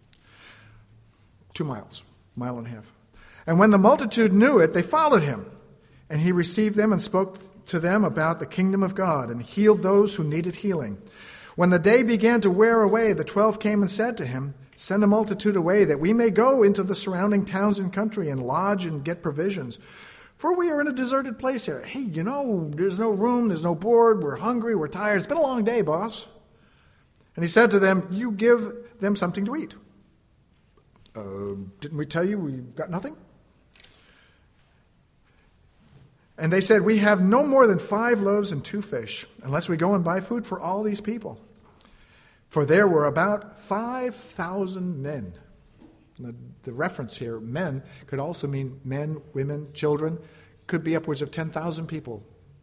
2 miles, mile and a half. And when the multitude knew it, they followed him. And he received them and spoke to them about the kingdom of God and healed those who needed healing. When the day began to wear away, the 12 came and said to him, "Send a multitude away that we may go into the surrounding towns and country and lodge and get provisions. For we are in a deserted place here." Hey, there's no room, there's no board, we're hungry, we're tired. It's been a long day, boss. And he said to them, "You give them something to eat." Didn't we tell you we've got nothing? And they said, "We have no more than 5 loaves and 2 fish, unless we go and buy food for all these people." For there were about 5,000 men. The reference here, men, could also mean men, women, children. Could be upwards of 10,000 people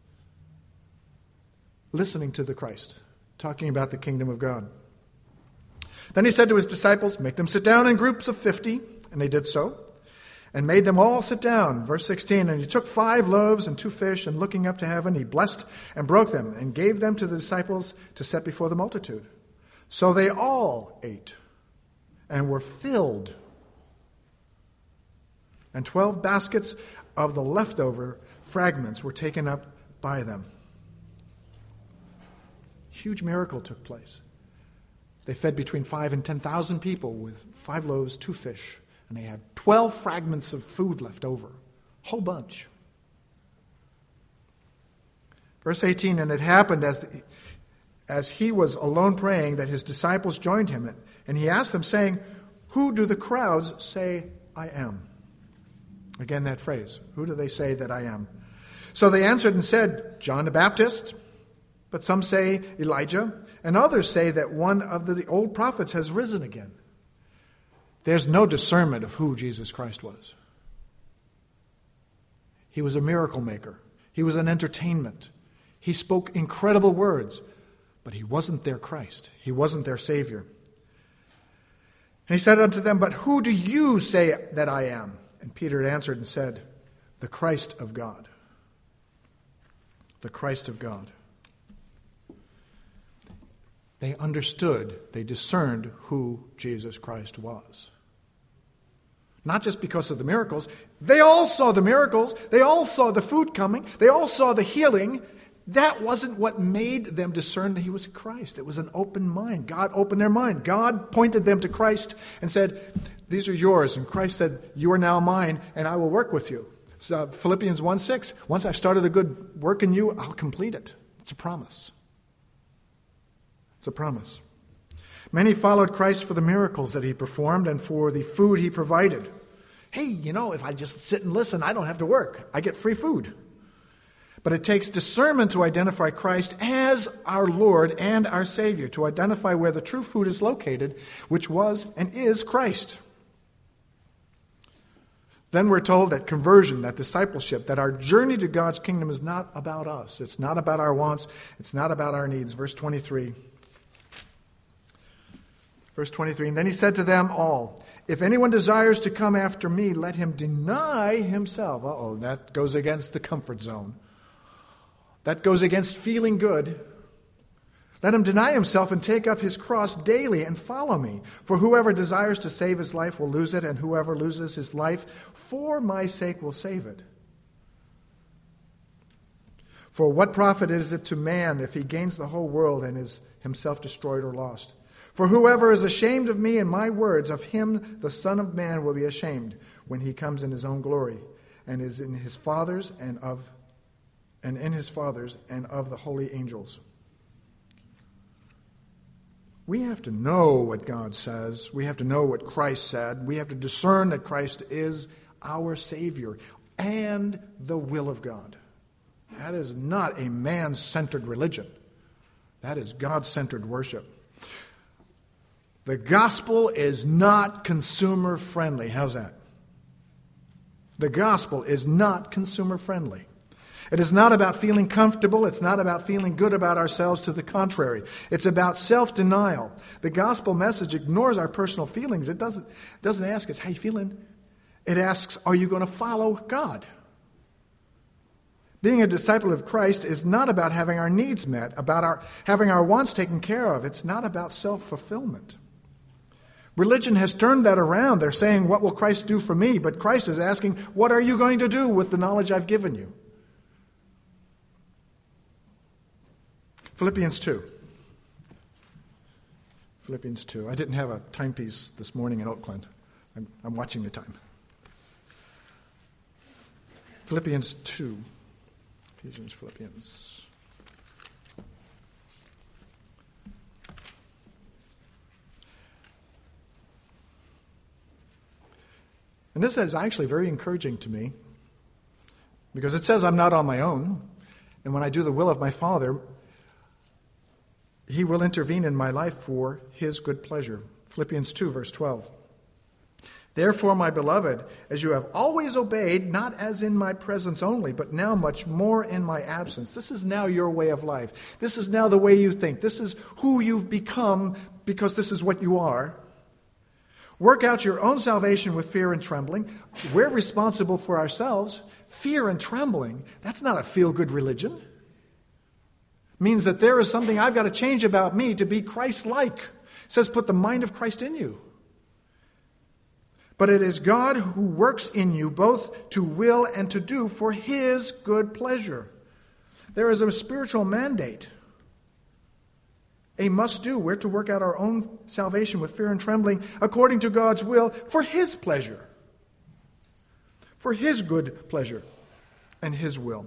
listening to the Christ, talking about the kingdom of God. Then he said to his disciples, "Make them sit down in groups of 50. And they did so, and made them all sit down. Verse 16, and he took 5 loaves and 2 fish, and looking up to heaven, he blessed and broke them, and gave them to the disciples to set before the multitude. So they all ate, and were filled. And 12 baskets of the leftover fragments were taken up by them. Huge miracle took place. They fed between 5,000 and 10,000 people with 5 loaves, 2 fish, and they had 12 fragments of food left over. Whole bunch. Verse 18, and it happened as he was alone praying that his disciples joined him, and he asked them, saying, "Who do the crowds say I am?" Again, that phrase, who do they say that I am? So they answered and said, "John the Baptist, but some say Elijah, and others say that one of the old prophets has risen again." There's no discernment of who Jesus Christ was. He was a miracle maker. He was an entertainment. He spoke incredible words, but he wasn't their Christ. He wasn't their Savior. And he said unto them, "But who do you say that I am?" And Peter answered and said, "The Christ of God." The Christ of God. They understood, they discerned who Jesus Christ was. Not just because of the miracles. They all saw the miracles. They all saw the food coming. They all saw the healing. That wasn't what made them discern that he was Christ. It was an open mind. God opened their mind. God pointed them to Christ and said, "These are yours." And Christ said, "You are now mine, and I will work with you." So Philippians 1:6, once I've started a good work in you, I'll complete it. It's a promise. It's a promise. Many followed Christ for the miracles that he performed and for the food he provided. Hey, if I just sit and listen, I don't have to work. I get free food. But it takes discernment to identify Christ as our Lord and our Savior, to identify where the true food is located, which was and is Christ. Then we're told that conversion, that discipleship, that our journey to God's kingdom is not about us. It's not about our wants. It's not about our needs. Verse 23. Verse 23, and then he said to them all, "If anyone desires to come after me, let him deny himself." That goes against the comfort zone. That goes against feeling good. Let him deny himself and take up his cross daily and follow me. For whoever desires to save his life will lose it, and whoever loses his life for my sake will save it. For what profit is it to man if he gains the whole world and is himself destroyed or lost? For whoever is ashamed of me and my words, of him the Son of Man will be ashamed when he comes in his own glory and is in his Father's and of the holy angels. We have to know what God says. We have to know what Christ said. We have to discern that Christ is our Savior and the will of God. That is not a man-centered religion. That is God-centered worship. The gospel is not consumer-friendly. How's that? The gospel is not consumer-friendly. It is not about feeling comfortable. It's not about feeling good about ourselves. To the contrary, it's about self-denial. The gospel message ignores our personal feelings. It doesn't ask us, how you feeling? It asks, are you going to follow God? Being a disciple of Christ is not about having our needs met, about having our wants taken care of. It's not about self-fulfillment. Religion has turned that around. They're saying, what will Christ do for me? But Christ is asking, what are you going to do with the knowledge I've given you? Philippians 2. Philippians 2. I didn't have a timepiece this morning in Oakland. I'm watching the time. Philippians 2. Philippians. And this is actually very encouraging to me because it says I'm not on my own. And when I do the will of my Father, He will intervene in my life for His good pleasure. Philippians 2, verse 12. Therefore, my beloved, as you have always obeyed, not as in my presence only, but now much more in my absence. This is now your way of life. This is now the way you think. This is who you've become because this is what you are. Work out your own salvation with fear and trembling. We're responsible for ourselves. Fear and trembling, that's not a feel-good religion. It means that there is something I've got to change about me to be Christ-like. It says put the mind of Christ in you. But it is God who works in you both to will and to do for His good pleasure. There is a spiritual mandate, a must-do. We're to work out our own salvation with fear and trembling according to God's will for His pleasure, for His good pleasure and His will.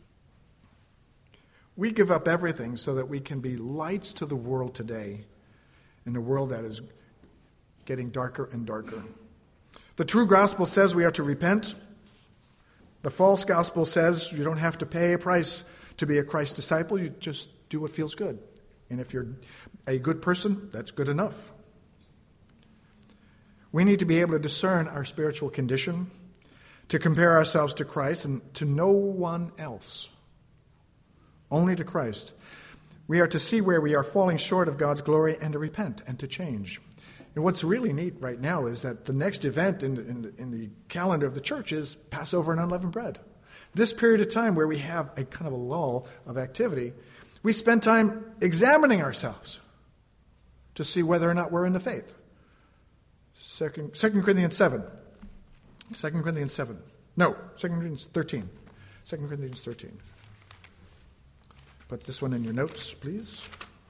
We give up everything so that we can be lights to the world today, in a world that is getting darker and darker. The true gospel says we are to repent. The false gospel says you don't have to pay a price to be a Christ disciple. You just do what feels good. And if you're a good person, that's good enough. We need to be able to discern our spiritual condition, to compare ourselves to Christ and to no one else, only to Christ. We are to see where we are falling short of God's glory and to repent and to change. And what's really neat right now is that the next event in the calendar of the church is Passover and unleavened bread. This period of time where we have a kind of a lull of activity, we spend time examining ourselves to see whether or not we're in the faith. 2 Corinthians 7. 2 Corinthians 7. No, 2 Corinthians 13. 2 Corinthians 13. Put this one in your notes, please.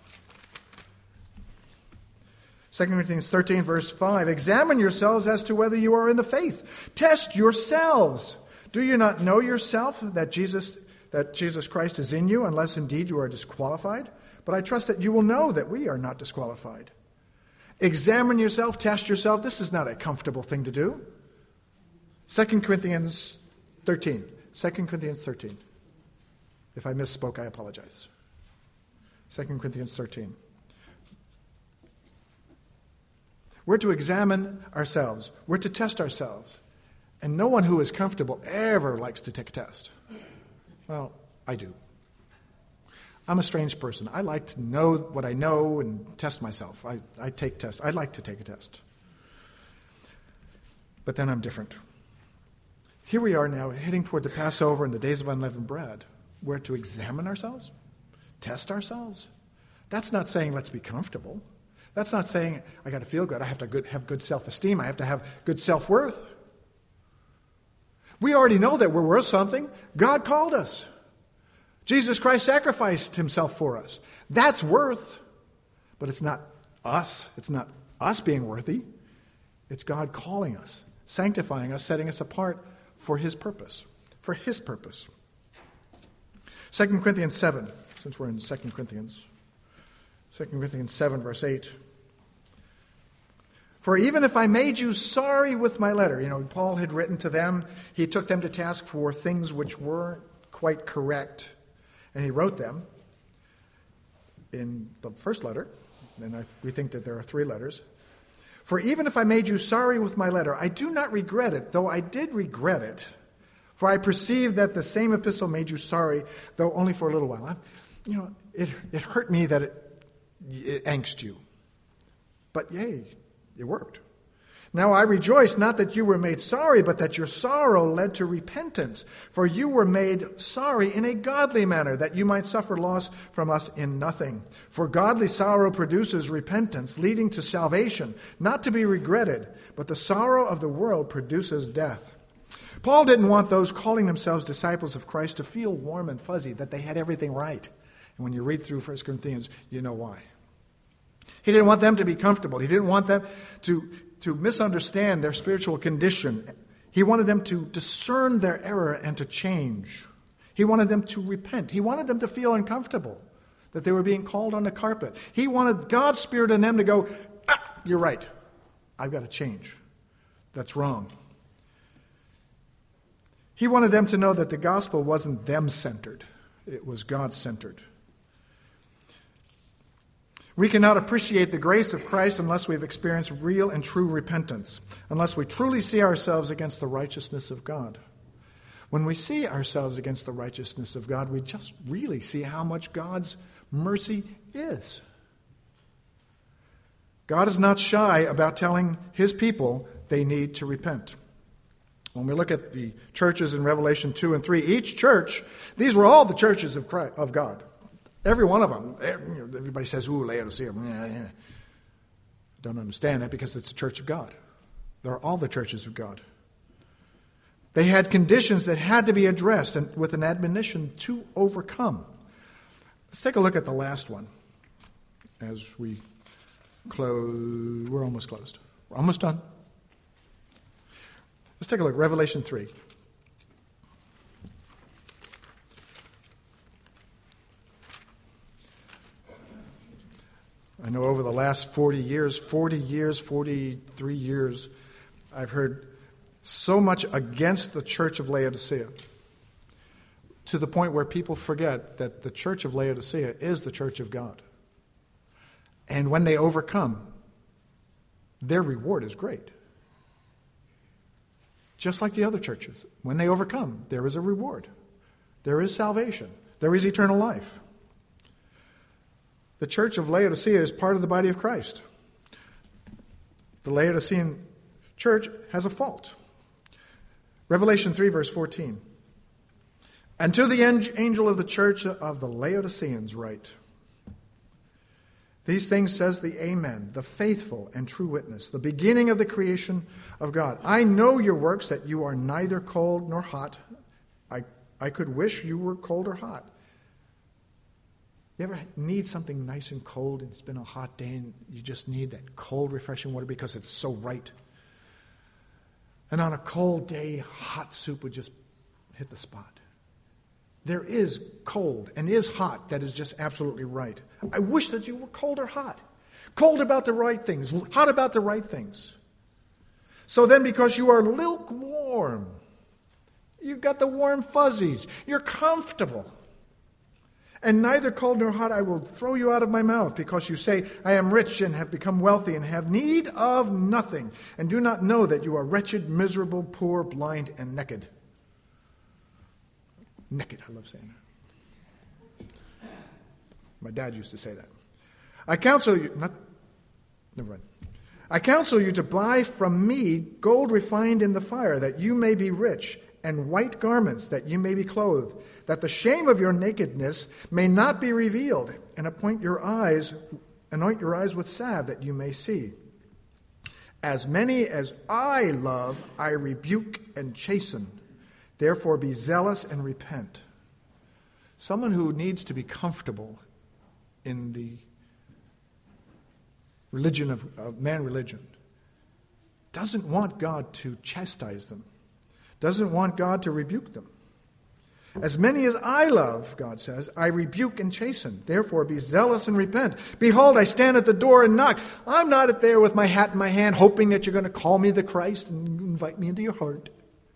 2 Corinthians 13, verse 5. Examine yourselves as to whether you are in the faith. Test yourselves. Do you not know yourself that Jesus Christ is in you, unless indeed you are disqualified? But I trust that you will know that we are not disqualified. Examine yourself, test yourself. This is not a comfortable thing to do. 2 Corinthians 13. 2 Corinthians 13. If I misspoke, I apologize. 2 Corinthians 13. We're to examine ourselves. We're to test ourselves. And no one who is comfortable ever likes to take a test. Well, I do. I'm a strange person. I like to know what I know and test myself. I take tests. I like to take a test. But then I'm different. Here we are now heading toward the Passover and the days of unleavened bread. We're to examine ourselves, test ourselves. That's not saying let's be comfortable. That's not saying I got to feel good. I have to have good self-esteem. I have to have good self-worth. We already know that we're worth something. God called us. Jesus Christ sacrificed himself for us. That's worth. But it's not us. It's not us being worthy. It's God calling us, sanctifying us, setting us apart for his purpose. For his purpose. 2 Corinthians 7, since we're in 2 Corinthians. 2 Corinthians 7, verse 8. For even if I made you sorry with my letter, Paul had written to them. He took them to task for things which weren't quite correct. And he wrote them in the first letter. And we think that there are 3 letters. For even if I made you sorry with my letter, I do not regret it, though I did regret it. For I perceive that the same epistle made you sorry, though only for a little while. It hurt me that it angst you. But yay, it worked. Now I rejoice not that you were made sorry, but that your sorrow led to repentance. For you were made sorry in a godly manner, that you might suffer loss from us in nothing. For godly sorrow produces repentance, leading to salvation, not to be regretted, but the sorrow of the world produces death. Paul didn't want those calling themselves disciples of Christ to feel warm and fuzzy, that they had everything right. And when you read through 1 Corinthians, you know why. He didn't want them to be comfortable. He didn't want them to misunderstand their spiritual condition. He wanted them to discern their error and to change. He wanted them to repent. He wanted them to feel uncomfortable, that they were being called on the carpet. He wanted God's Spirit in them to go, you're right. I've got to change. That's wrong. He wanted them to know that the gospel wasn't them-centered. It was God-centered. We cannot appreciate the grace of Christ unless we've experienced real and true repentance, unless we truly see ourselves against the righteousness of God. When we see ourselves against the righteousness of God, we just really see how much God's mercy is. God is not shy about telling his people they need to repent. When we look at the churches in Revelation 2 and 3, each church, these were all the churches of God. Every one of them. Everybody says, ooh, Laodicea. Yeah. Don't understand that because it's the church of God. They're all the churches of God. They had conditions that had to be addressed and with an admonition to overcome. Let's take a look at the last one as we close. We're almost closed. We're almost done. Let's take a look. Revelation 3. I know over the last 43 years, I've heard so much against the church of Laodicea, to the point where people forget that the church of Laodicea is the church of God. And when they overcome, their reward is great. Just like the other churches. When they overcome, there is a reward. There is salvation. There is eternal life. The church of Laodicea is part of the body of Christ. The Laodicean church has a fault. Revelation 3, verse 14. And to the angel of the church of the Laodiceans write, these things says the Amen, the faithful and true witness, the beginning of the creation of God. I know your works, that you are neither cold nor hot. I could wish you were cold or hot. You ever need something nice and cold, and it's been a hot day, and you just need that cold, refreshing water because it's so right? And on a cold day, hot soup would just hit the spot. There is cold and is hot that is just absolutely right. I wish that you were cold or hot. Cold about the right things, hot about the right things. So then, because you are lukewarm, you've got the warm fuzzies, you're comfortable. And neither cold nor hot I will throw you out of my mouth, because you say, I am rich and have become wealthy and have need of nothing, and do not know that you are wretched, miserable, poor, blind, and naked. Naked, I love saying that. My dad used to say that. I counsel you to buy from me gold refined in the fire, that you may be rich, and white garments, that you may be clothed, that the shame of your nakedness may not be revealed, and anoint your eyes with salve, that you may see. As many as I love, I rebuke and chasten. Therefore be zealous and repent. Someone who needs to be comfortable in the religion of man religion doesn't want God to chastise them, doesn't want God to rebuke them. As many as I love, God says, I rebuke and chasten. Therefore be zealous and repent. Behold, I stand at the door and knock. I'm not there with my hat in my hand hoping that you're going to call me the Christ and invite me into your heart.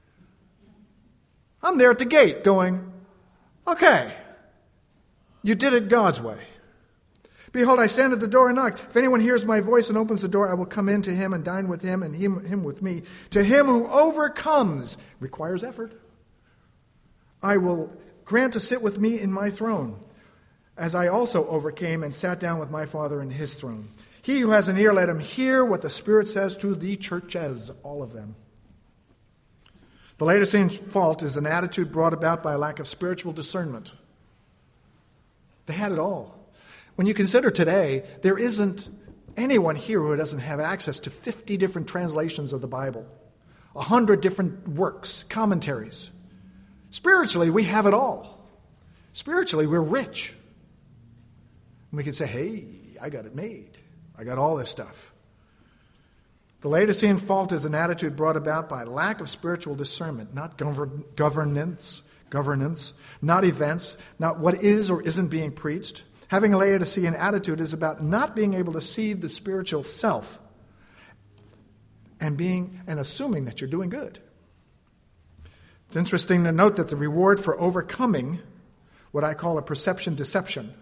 I'm there at the gate going, okay, you did it God's way. Behold, I stand at the door and knock. If anyone hears my voice and opens the door, I will come in to him and dine with him and him with me. To him who overcomes, requires effort, I will grant to sit with me in my throne, as I also overcame and sat down with my Father in his throne. He who has an ear, let him hear what the Spirit says to the churches, all of them. The Laodicean fault is an attitude brought about by a lack of spiritual discernment. They had it all. When you consider today, there isn't anyone here who doesn't have access to 50 different translations of the Bible, 100 different works, commentaries. Spiritually, we have it all. Spiritually, we're rich. And we can say, hey, I got it made. I got all this stuff. The Laodicean fault is an attitude brought about by lack of spiritual discernment, not governance, not events, not what is or isn't being preached. Having a Laodicean attitude is about not being able to see the spiritual self and assuming that you're doing good. It's interesting to note that the reward for overcoming what I call a perception deception,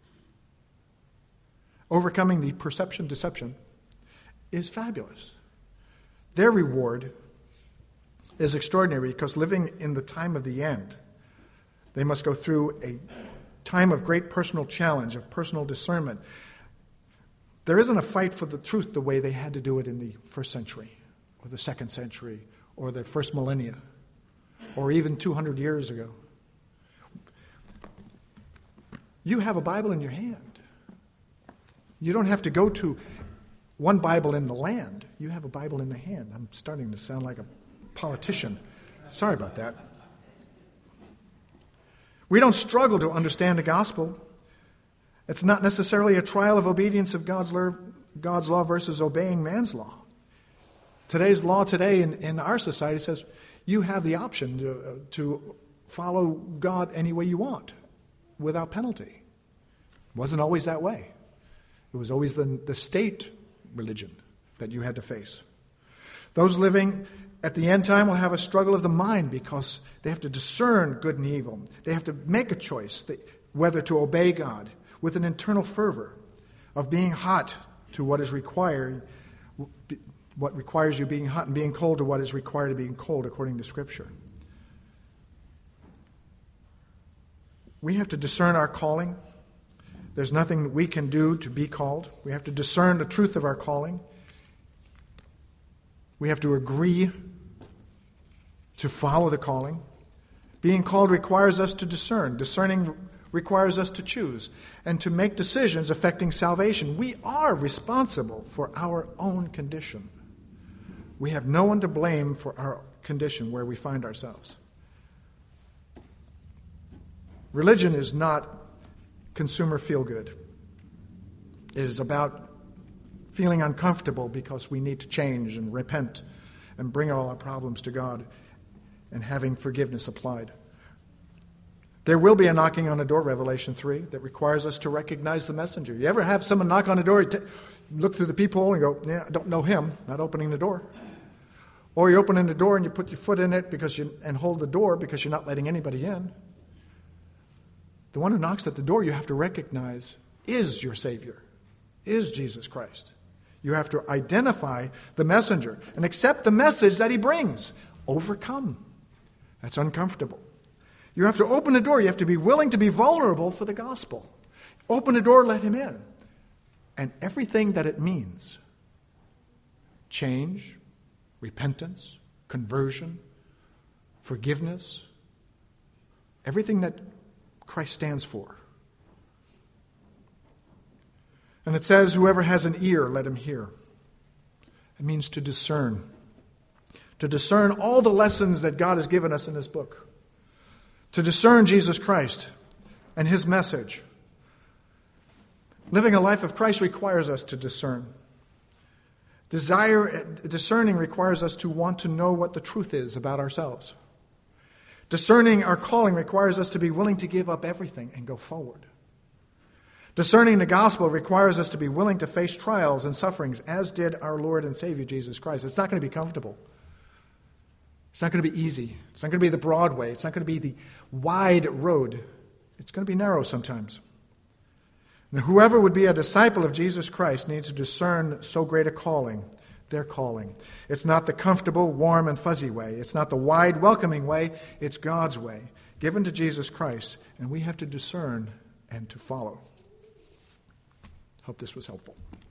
overcoming the perception deception, is fabulous. Their reward is extraordinary because living in the time of the end, they must go through a time of great personal challenge, of personal discernment. There isn't a fight for the truth the way they had to do it in the first century, or the second century, or the first millennia, or even 200 years ago. You have a Bible in your hand. You don't have to go to one Bible in the land. You have a Bible in the hand. I'm starting to sound like a politician. Sorry about that. We don't struggle to understand the gospel. It's not necessarily a trial of obedience of God's law versus obeying man's law. Today's law today in our society says you have the option to follow God any way you want without penalty. It wasn't always that way. It was always the state religion that you had to face. Those living at the end time will have a struggle of the mind because they have to discern good and evil. They have to make a choice whether to obey God with an internal fervor of being hot to what is required, what requires you being hot, and being cold to what is required of being cold according to Scripture. We have to discern our calling. There's nothing that we can do to be called. We have to discern the truth of our calling. We have to agree to follow the calling. Being called requires us to discern. Discerning requires us to choose and to make decisions affecting salvation. We are responsible for our own condition. We have no one to blame for our condition where we find ourselves. Religion is not consumer feel-good. It is about feeling uncomfortable because we need to change and repent and bring all our problems to God and having forgiveness applied. There will be a knocking on the door, Revelation 3, that requires us to recognize the messenger. You ever have someone knock on the door, look through the peephole and go, yeah, I don't know him, not opening the door. Or you open the door and you put your foot in it and hold the door because you're not letting anybody in. The one who knocks at the door you have to recognize is your Savior, is Jesus Christ. You have to identify the messenger and accept the message that he brings. Overcome. That's uncomfortable. You have to open the door. You have to be willing to be vulnerable for the gospel. Open the door, let him in. And everything that it means. Change, repentance, conversion, forgiveness, everything that Christ stands for. And it says, whoever has an ear, let him hear. It means to discern. To discern all the lessons that God has given us in this book. To discern Jesus Christ and his message. Living a life of Christ requires us to discern. Discerning requires us to want to know what the truth is about ourselves. Discerning our calling requires us to be willing to give up everything and go forward. Discerning the gospel requires us to be willing to face trials and sufferings, as did our Lord and Savior Jesus Christ. It's not going to be comfortable. It's not going to be easy. It's not going to be the broad way. It's not going to be the wide road. It's going to be narrow sometimes. Now, whoever would be a disciple of Jesus Christ needs to discern so great a calling, their calling. It's not the comfortable, warm, and fuzzy way. It's not the wide, welcoming way. It's God's way, given to Jesus Christ, and we have to discern and to follow. Hope this was helpful.